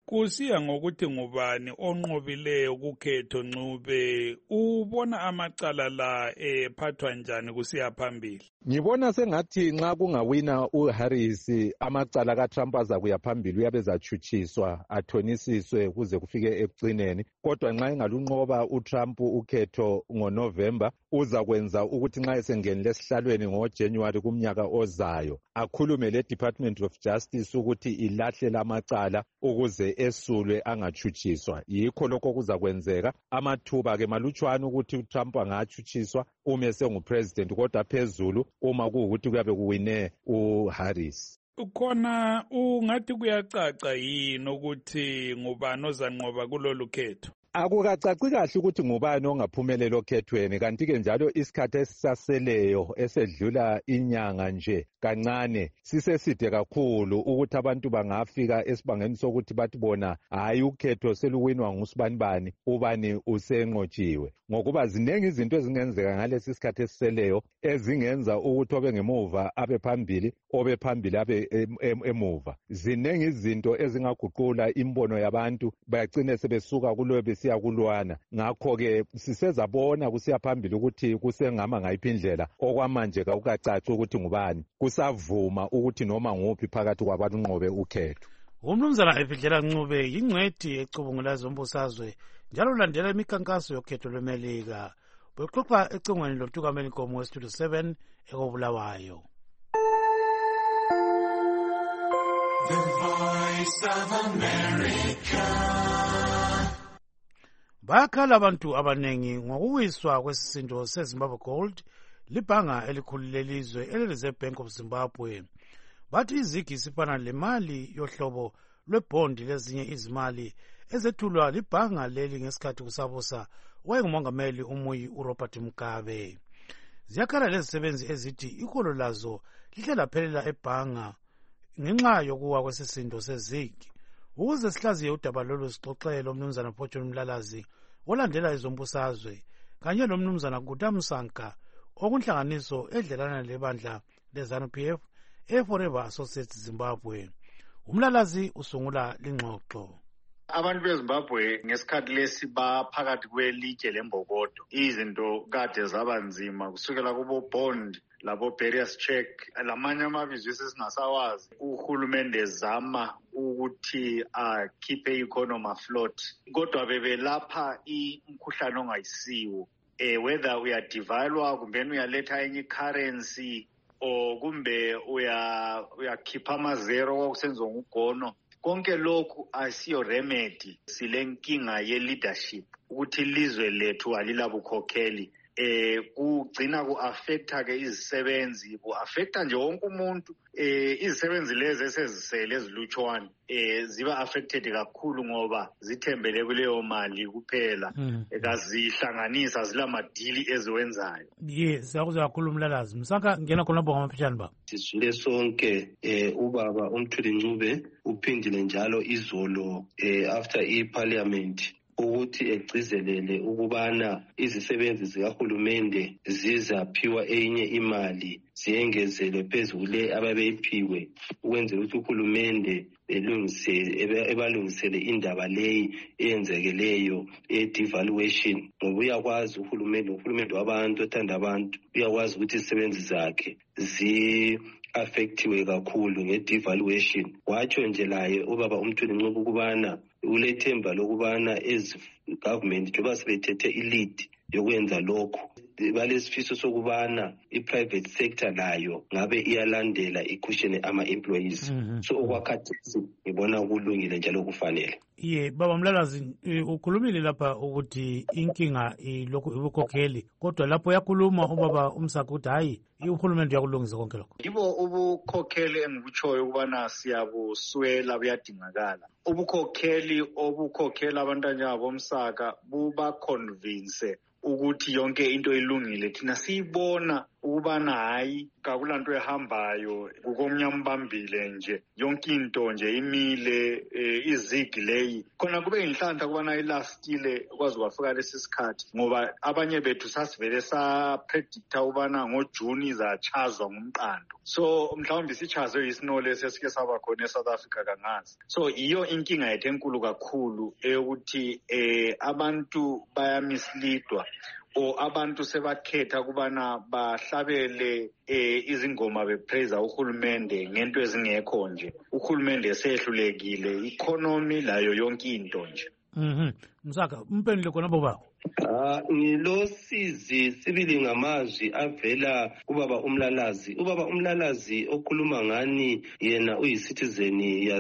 Kusiya ngokuthi ngubani onqobileyo kukhetho Ncube, ubona amacala la ephathwa njani kusiya phambili? Ngibona sengathi nxa kungawina uHarris amacala kaTrump azakuya phambili uyabe zachuchiswa athonisiswe kuze kufike ekucineni, kodwa nxa engalunqoba uTrump ukhetho ngoNovember uzakwenza ukuthi nxa esengenile esihlalweni ngoJanuary kumnyaka ozayo akhulume leDepartment of Justice ukuthi ilahle lamacala ukuze esulwe angachuchiswa. Yikho lokho kuzakwenzeka. Amathuba ke malutshwana ukuthi uTrump angachuchiswa uma sengupresident, kodwa phezulu uma kuwukuthi kuyabe kuwine uHarris. Khona ungathi kuyacaca yini ukuthi ngubani ozanqoba kulolu khetho? Akukacaci kahle ukuthi ngubani ongaphumelela okhethweni, kanti-ke njalo isikhathi esisaseleyo esedlula inyanga nje kancane siseside kakhulu ukuthi abantu bangafika esibangeni sokuthi bathi bona hayi ukhetho seluwinwa ngusibanibani, ubani usenqotshiwe, ngokuba zinengi izinto ezingenzeka ngalesi sikhathi esiseleyo ezingenza ukuthi obe ngemuva abe phambili, obe phambili abe emuva. Zinengi izinto ezingaguqula imbono yabantu bayagcine sebesuka kulo siya kulwana. Ngakho-ke sisezabona kusiya phambili ukuthi kusengama ngayiphi indlela okwamanje kakukacaci ukuthi ngubani kusavuma ukuthi noma nguphi phakathi kwabanqobe ukhetho. Umnumzana Efidlela Ncube yingcwedi ecubungula zombusazwe njalo ulandela imikhankaso yokhetho lweMelika. Bexoxa ecingweni loTukameli Nkomo weStudio seven ekobulawayo. The Voice of America. Bayakhala abantu abanengi ngokuwiswa kwesisindo seZimbabwe Gold, libhanga elikhulu lelizwe ele-Reserve Bank of Zimbabwe. Bathi izigi isifana lemali yohlobo lwebhondi lezinye izimali ezethulwa libhanga leli ngesikhathi kusabusa owayengumongameli umuyi uRobert Mugabe. Ziyakhala lezisebenzi ezithi ikolo lazo lihle laphelela ebhanga ngenxa yokuwa kwesisindo sezigi. Ukuze sihlaziye udaba lolu sixoxele umnumzana Fortune Mlalazi olandela izombusazwe kanye nomnumzana Gudamusanka okunhlanganiso edlelana lebandla leZANU-P F eForever Associates Zimbabwe. Umlalazi usungula lingxoxo. Abantu beZimbabwe ngesikhathi lesi baphakathi kwelitshe lembokodo. Izinto kade zaba nzima kusukela kubo bond labo barriers check lamanye amabizo esingasawazi. Uhulumende zama ukuthi akhiphe i-economy afloat, kodwa bebelapha imkhuhlane ongayisiwo, eh whether uyadevalwa kumbe uyaletha enye currency o kumbe uya uyakhipha amazero okusenza ngogono. Konke lokhu asiyo remedy. Silenkinga ye leadership ukuthi ilizwe lethu alilabukhokheli. Eh kugcina ku-affecta ke izisebenzi, ku-affecta nje wonke umuntu. Eh izisebenzi lezi esezisele ezilutshwane eh ziba affected kakhulu ngoba zithembele kuleyo mali kuphela, ekazihlanganisa zilamadili eziwenzayo. Yes, siyakuzwa kakhulu Mlalazi. Msaka ngena khona bonga amaphetshana ba. Sizwile sonke eh ubaba uMthuli Ncube uphindile njalo izolo eh after iParliament ukuthi egcizelele ukubana izisebenzi zikahulumende zizaphiwa enye imali ziyengezele phezulu le ababeyiphiwe ukwenzela ukuthi uhulumende elungise ebalungisele indaba leyi eyenzekeleyo e-devaluation. Ngoba uyakwazi uhulumende uhulumende wabantu othanda abantu uyakwazi ukuthi izisebenzi zakhe zi affectiwe kakhulu nge-devaluation. Watsho nje laye ubaba uMthuli Ncube ukubana ulethemba lokubana ezi government njengoba sebethethe i-lead yokwenza lokhu, balesifiso sokubana i-private sector layo ngabe iyalandela ikushene ama-employees. Mm -hmm. So okwakhathesi ngibona kulungile njalo kufanele. Ye baba Mlalazi ukhulumile lapha ukuthi inkinga ilokhu ibukhokheli, kodwa lapho yakhuluma ubaba uMsaka ukuthi hayi uhulumende uyakulungisa konke lokho. Yibo ubukhokheli engikutshoyo ukubana siyabuswela buyadingakala. Ubukhokheli obukhokhela abantwana bomsaka buba convince ukuthi yonke into ilungile. Thina siyibona ukubana hayi kakulanto ehambayo kukomnyambambile nje yonke into nje imile eh, izigi leyi khona kube inhlanhla kubana ilastile kwazi kwafika lesi sikhathi ngoba abanye bethu sasivele sa predicta ubana ngoJune izachazwa ngumqando so mhlawumbe sichazwe isinole esesike saba khona eSouth Africa kangazi so iyo inkinga yethu enkulu kakhulu eyokuthi eh abantu bayamislidwa o abantu sebakhetha kubana bahlabele eh izingoma bepraise uhulumende ngento ezingekho nje uhulumende esehlulekile economy layo yonke into nje mhm Msaka umpendule khona baba Ah ngilosizi sibili ngamazwi avela kubaba umlalazi ubaba umlalazi okhuluma ngani yena uyicitizen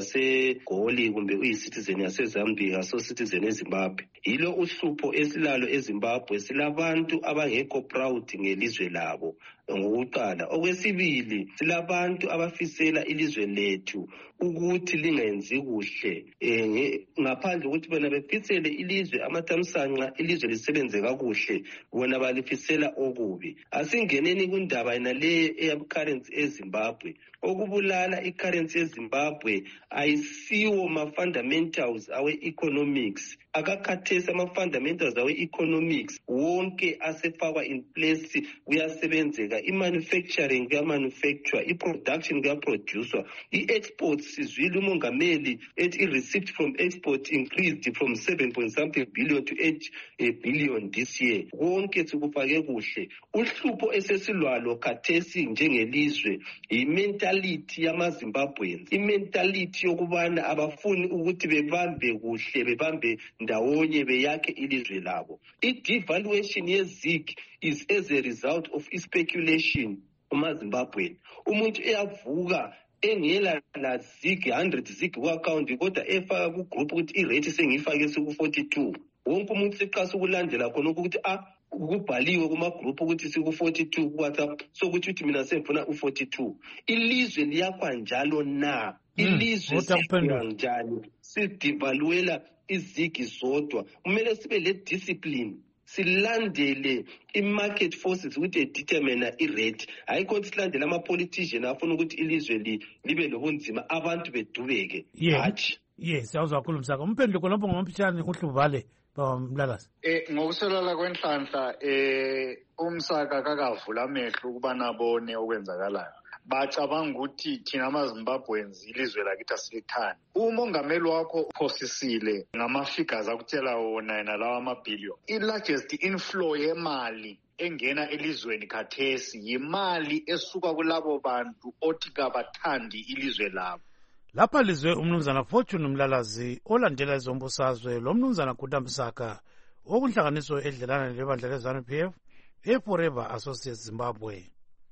yaseGoli kumbe uyicitizen yaseZambia so citizen eZimbabwe yilo uhlupho esilalo eZimbabwe silabantu abangekho proud ngelizwe labo ngokuqala okwesibili silabantu abafisela ilizwe lethu ukuthi lingenzi kuhle eh ngaphandle ukuthi bona befisele ilizwe amathamsanqa ilizwe lisebenze kakuhle bona balifisela okubi asingeneni kundaba ina le eyabcurrency eZimbabwe okubulala icurrency eZimbabwe ayisiwo ma fundamentals awe economics akakhathesa ama fundamentals awe economics wonke asefakwa in place kuyasebenzeka imanufacturing kuya manufacture iproduction kuya producer iexports sizwile umongameli ethi receipt from export increased from seven point something billion to eight billion this year wonke sikufake kuhle uhlupho esesilwalo khathesi njengelizwe imentality yamaZimbabweans imentality yokubana abafuni ukuthi bebambe kuhle bebambe ndawonye beyakhe ilizwe labo i-devaluation yezig is as a result of speculation umaZimbabwe umuntu eyavuka engela la zig one hundred zig ku-account kodwa efaka ku-group ukuthi irate sengiyifake siku-forty-two wonke umuntu siqasa ukulandela khona ukuthi ah kubhaliwe kuma-group ukuthi siku-forty-two ku-WhatsApp sokuthi uthi mina sengifuna u-forty-two ilizwe liyakwa njalo na ilizwe siya njani sidivaluela izigi zodwa kumele sibe le discipline silandele i-market forces ukuthi determine i-rate ayikho ukuthi silandele ama-politician afuna ukuthi ilizwe libe lobunzima abantu bedubeke hatshi yes siyawuzwa kakhulu Msaka umphendule khonapho ngomphishane uhlubale bamlalazi eh ngokusolala kwenhlanhla eh uMsaka kakavula amehlo ukuba nabone okwenzakalayo bacabanga ukuthi thina amaZimbabweans ilizwe lakithi asilithani umongameli wakho uphosisile ngama-figures akutshela wona yena lawa amabhillion i-largest inflow yemali engena elizweni khathesi yimali esuka kulabo bantu othi kabathandi ilizwe labo lapha lizwe umnumzana Fortune Mlalazi olandela izombusazwe lo mnumzana Guta Msaka okunhlanganiso edlelana lebandla leZANU P F eForever Associates Zimbabwe.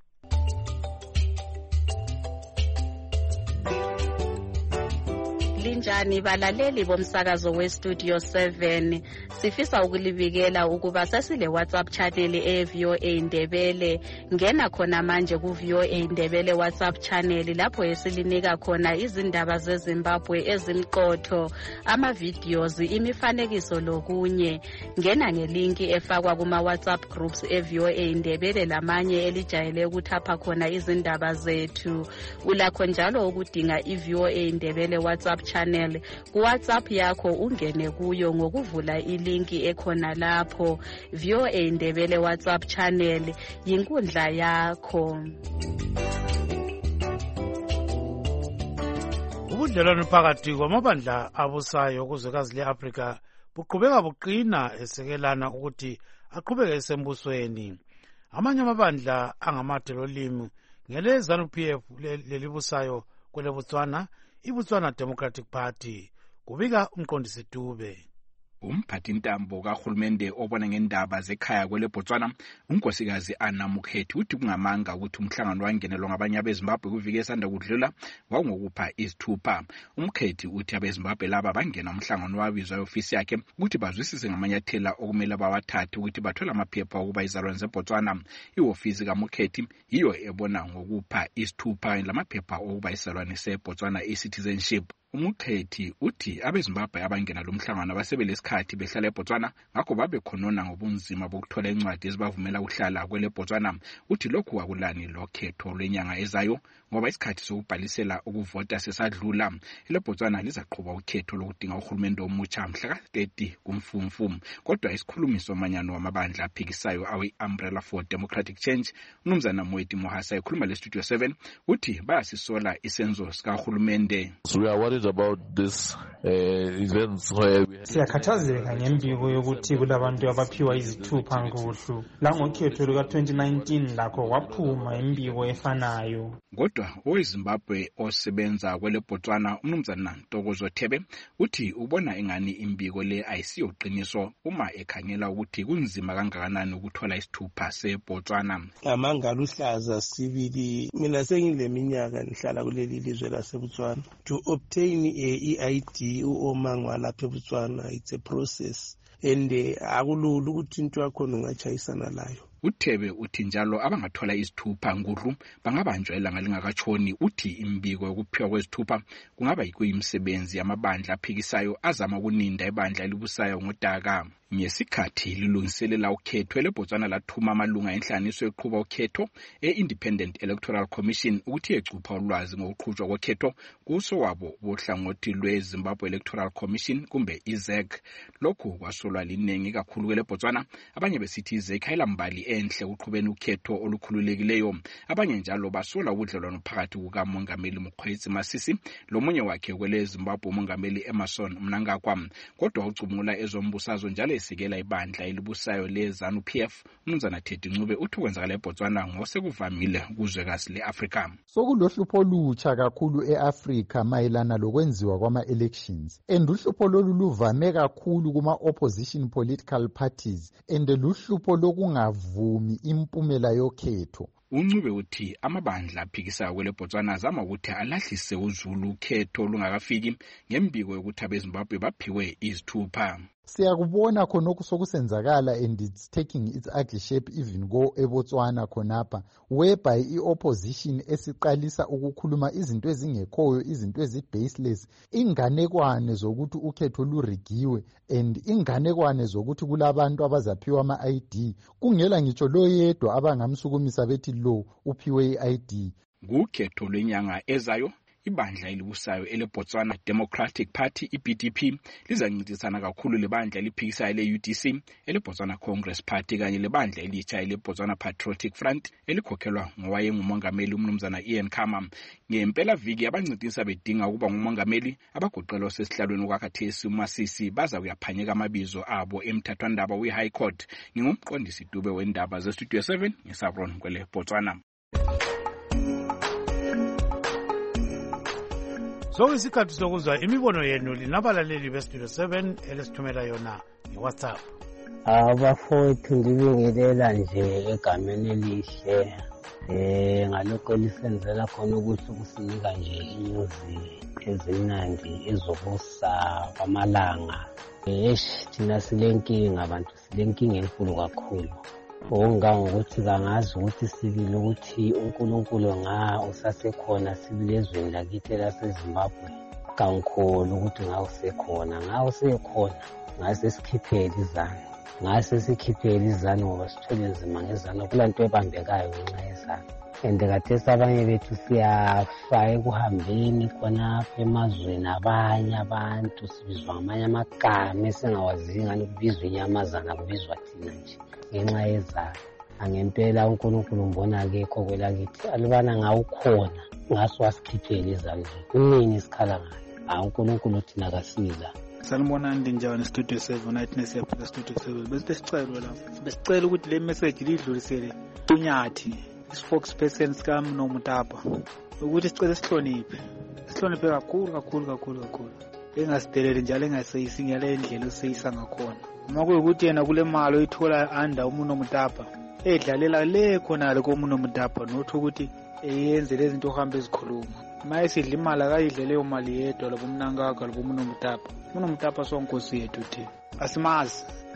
Linjani balaleli bomsakazo weStudio seven sifisa ukulibikela ukuba sesile WhatsApp channel eV O A Ndebele ngena khona manje ku V O A Ndebele WhatsApp channel lapho esilinika khona izindaba zeZimbabwe ezimqotho ama videos imifanekiso lokunye ngena ngelinki efakwa kuma WhatsApp groups eV O A Ndebele lamanye elijayele ukuthapha khona izindaba zethu ulakho njalo ukudinga iV O A Ndebele WhatsApp channel ku WhatsApp yakho ungene kuyo ngokuvula ilinki ekhona lapho V O A Ndebele WhatsApp channel yinkundla yakho. Ubudlelwano phakathi kwamabandla abusayo kuzwekazi le-Afrika buqhubeka buqina esekelana ukuthi aqhubeke esembusweni. Amanye amabandla angamadelolimi ngele ZANU P F lelibusayo kwele Botswana iBotswana Democratic Party kubika umqondisi Dube. Umphathi ntambo kahulumende obona ngendaba zekhaya kwele Botswana unkosikazi Anna Mukhethi uthi kungamanga ukuthi umhlangano wangenelwa ngabanye abeZimbabwe kuvike esanda kudlula wawungokupha isithupha. Umkhethi uthi abeZimbabwe laba bangena umhlangano wabizwa eofisi yakhe ukuthi bazwisise ngamanyathela okumele bawathathe ukuthi bathola amaphepha okuba izalwane zeBotswana. Iofisi kaMukhethi yiyo ebona ngokupha isithupha lamaphepha okuba izalwane seBotswana e-citizenship. Umukhethi uthi abeZimbabwe abangena lo mhlangano abasebelesikhathi behlala eBotswana ngakho babe khonona ngobunzima bokuthola incwadi ezibavumela ukuhlala kwele Botswana. Uthi lokhu akulani lokhetho lwenyanga ezayo ngoba isikhathi sokubhalisela ukuvota sesadlula. Ele Botswana lizaqhubha ukhetho lokudinga uhulumende omutsha mhla ka thirty kuMfumfu. Kodwa isikhulumi somanyano wamabandla aphikisayo awe Umbrella for Democratic Change uMnumzana Moeti Mohasa ekhuluma le Studio seven uthi bayasisola isenzo sikahulumende. We are worried about this uh, events where we siyakhathazeka ngembiko yokuthi kulabantu abaphiwa izithupha nguhlu langokhetho luka twenty nineteen lakho waphuma imbiko efanayo. Kodwa oweZimbabwe osebenza kwele Botswana uMnumzana Ntokozo Thebe uthi ubona engani imbiko le ayisiyoqiniso uma ekhangela ukuthi kunzima kangakanani ukuthola isithupha seBotswana. Amanga luhlaza sibili mina sengileminyaka ngihlala kuleli lizwe laseBotswana. To obtain a I D uomangwa lapha eBotswana it's a process and akulula ukuthi into yakho ungachayisana layo. Uthebe uthi njalo abangathola izithupha nguru bangabanjwa ilanga lingakatshoni. Uthi imbiko yokuphiwa kwezithupha kungaba yikuyimsebenzi yamabandla aphikisayo azama ukuninda ibandla elibusayo ngodaka. Ngesikhathi lilungiselela ukhetho eleBotswana lathuma amalunga enhlaniso eqhuba ukhetho e-Independent Electoral Commission ukuthi ecupha ulwazi ngokuqhutshwa kokhetho kuso wabo bohlangothi lweZimbabwe Electoral Commission kumbe I Z E C. Lokhu kwasolwa linengi kakhulu kweleBotswana. Abanye besithi I Z E C ayilambali enhle uqhubeni ukhetho olukhululekileyo. Abanye njalo basola ubudlelwano phakathi kukaMongameli Mokgweetsi Masisi lomunye wakhe kwele Zimbabwe uMongameli Emmerson Mnangagwa. Kodwa ucubungula ezombusazo njalo esikela ibandla elibusayo leZANU P F uMnumzana Teddy Ncube uthi kwenzakala eBotswana ngosekuvamile kuzwekazi leAfrika. Sokulohlupho olutsha kakhulu eAfrika mayelana lokwenziwa kwama-elections and uhlupho lolu luvame kakhulu kuma-opposition political parties and luhlupho lokungavumi impumela yokhetho. Uncube uthi amabandla aphikisayo kwele Botswana azama ukuthi alahlise uzulu ukhetho lungakafiki ngembiko yokuthi abeZimbabwe baphiwe izithupha. Siyakubona khonokho sokusenzakala and it's taking its ugly shape even go eBotswana khonapha whereby i-opposition esiqalisa ukukhuluma izinto ezingekhoyo, izinto ezi-baseless, inganekwane zokuthi ukhetho lurigiwe and inganekwane zokuthi kulabantu abazaphiwa ama-I D kungela ngitsho lo yedwa abangamsukumisa bethi lo uphiwe i-I D. Ngukhetho lwenyanga ezayo ibandla elibusayo eleBotswana Democratic Party I B D P lizancintisana kakhulu lebandla eliphikisayo le U D C eleBotswana Congress Party kanye lebandla elitsha eleBotswana Patriotic Front elikhokhelwa ngowayengumongameli uMnumzana Ian Khama. Ngempela viki abancintisa bedinga ukuba ngumongameli abagoqelwa sesihlalweni kwakhathesi uMasisi baza kuyaphanyeka amabizo abo emthathwandaba we-High Court. Ngingumqondisi Dube wendaba ze-Studio seven ngeSavron kwele Botswana. So isikhathi sokuzwa imibono yenu linabalaleli beStudio seven elesithumela yona ngeWhatsApp. Abafowethu ndibingelela nje egameni elihle eh ngalokho lisenzela khona ukuthi kusinika nje inyuzi ezimnandi ezokusa kwamalanga. Eish thina silenkinga abantu silenkinga enkulu kakhulu. Ongangokuthi kangazi ukuthi sibili ukuthi uNkulunkulu nga usasekhona sibilezweni lakithi laseZimbabwe kankhulu ukuthi nga usekhona nga usekhona ngase sikhiphele izana ngase sikhiphele izana ngoba sithole nzima ngezana kulanto ebambekayo ngenxa yezana ende kathesi abanye bethu siyafa ekuhambeni khona emazweni abanye abantu sibizwa ngamanye amagama esingawaziyo ngani kubizwa inyamazana kubizwa thina nje ngenxa yezana. Angempela uNkulunkulu mbona akekho kwelakithi alibana ngawukhona ngaso wasikhiphele izana kunini isikhala ngayo hayi uNkulunkulu thina kasila. Sanibona ndinjani Studio seven night siyaphuka Studio seven bese sicelo lapho besicela ukuthi le message lidlulisele uNyathi spokesperson sika Mnomutapa ukuthi sicela sihloniphe sihloniphe kakhulu kakhulu kakhulu kakhulu engasidelele njalo engaseyisingela indlela oseyisa ngakhona uma kuyukuthi yena kule mali oyithola anda uMnomutapa edlalela le khona le koMnomutapa nothi ukuthi eyenze lezi zinto ohambe ezikhuluma maye sidla imali akayidle leyo mali yedwa lobo Mnangagwa lobo Mnomutapa. Mnomutapa sonkosi yethu thi asimazi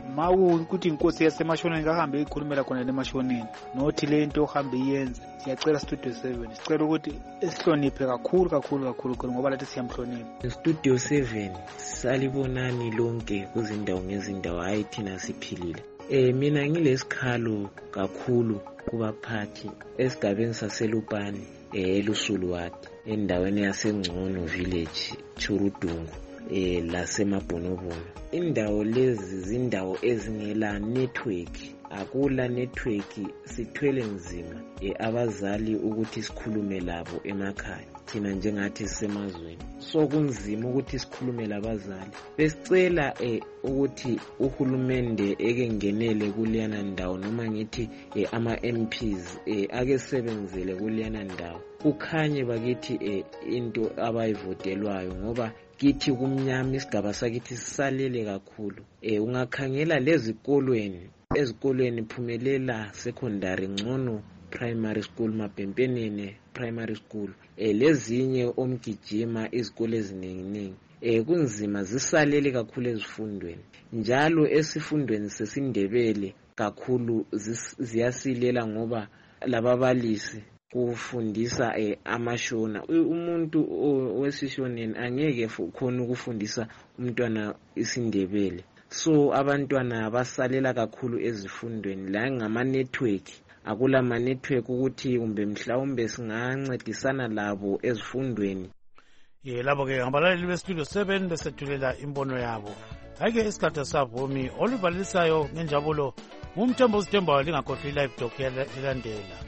ma ukuthi inkosi yasemashoneni kahambe ikhulumela khona lemashoneni nothi le nto ohambe iyenze. Siyacela Studio seven sicela ukuthi esihloniphe kakhulu kakhulu kakhulu khona ngoba lathi siyamhlonipha. Studio seven salibonani lonke kuzindawo ngezindawo, hayi thina siphilile. Eh mina ngilesikhalo kakhulu kubaphathi esigabeni saselupani elusuluwati endaweni yaseNgcono village Churudungu eh lasemabhonobono. Indawo lezi zindawo ezingela network, akula network, sithwele nzima e abazali ukuthi sikhulume labo emakhaya thina njengathi sisemazweni, so kunzima ukuthi sikhulume labazali. Besicela eh ukuthi uhulumende eke ngenele kuliyana ndawo noma ngithi eh, ama M Ps eh, ake sebenzele kuliyana ndawo kukhanye bakithi eh, into abayivotelwayo ngoba kithi kumnyama isigaba sakithi sisalele kakhulu. Eh ungakhangela lezikolweni ezikolweni Phumelela Secondary, Ngcono Primary School, Mapempenene Primary School, eh lezinye Omgijima izikole eziningi eh kunzima zisalele kakhulu ezifundweni. Njalo esifundweni sesindebele kakhulu ziyasilela ngoba lababalisi kufundisa eh, amashona. Umuntu wesishoneni angeke khona ukufundisa umntwana isindebele, so abantwana basalela kakhulu ezifundweni la ngama network. Akula ma network ukuthi kumbe mhlawumbe singancedisana labo ezifundweni. Ye labo ke ngabalali be Studio seven besethulela imbono yabo. Ake isikhathi savumi olubhalisayo ngenjabulo umthembo usithembayo lingakhohlwa live doc elandela.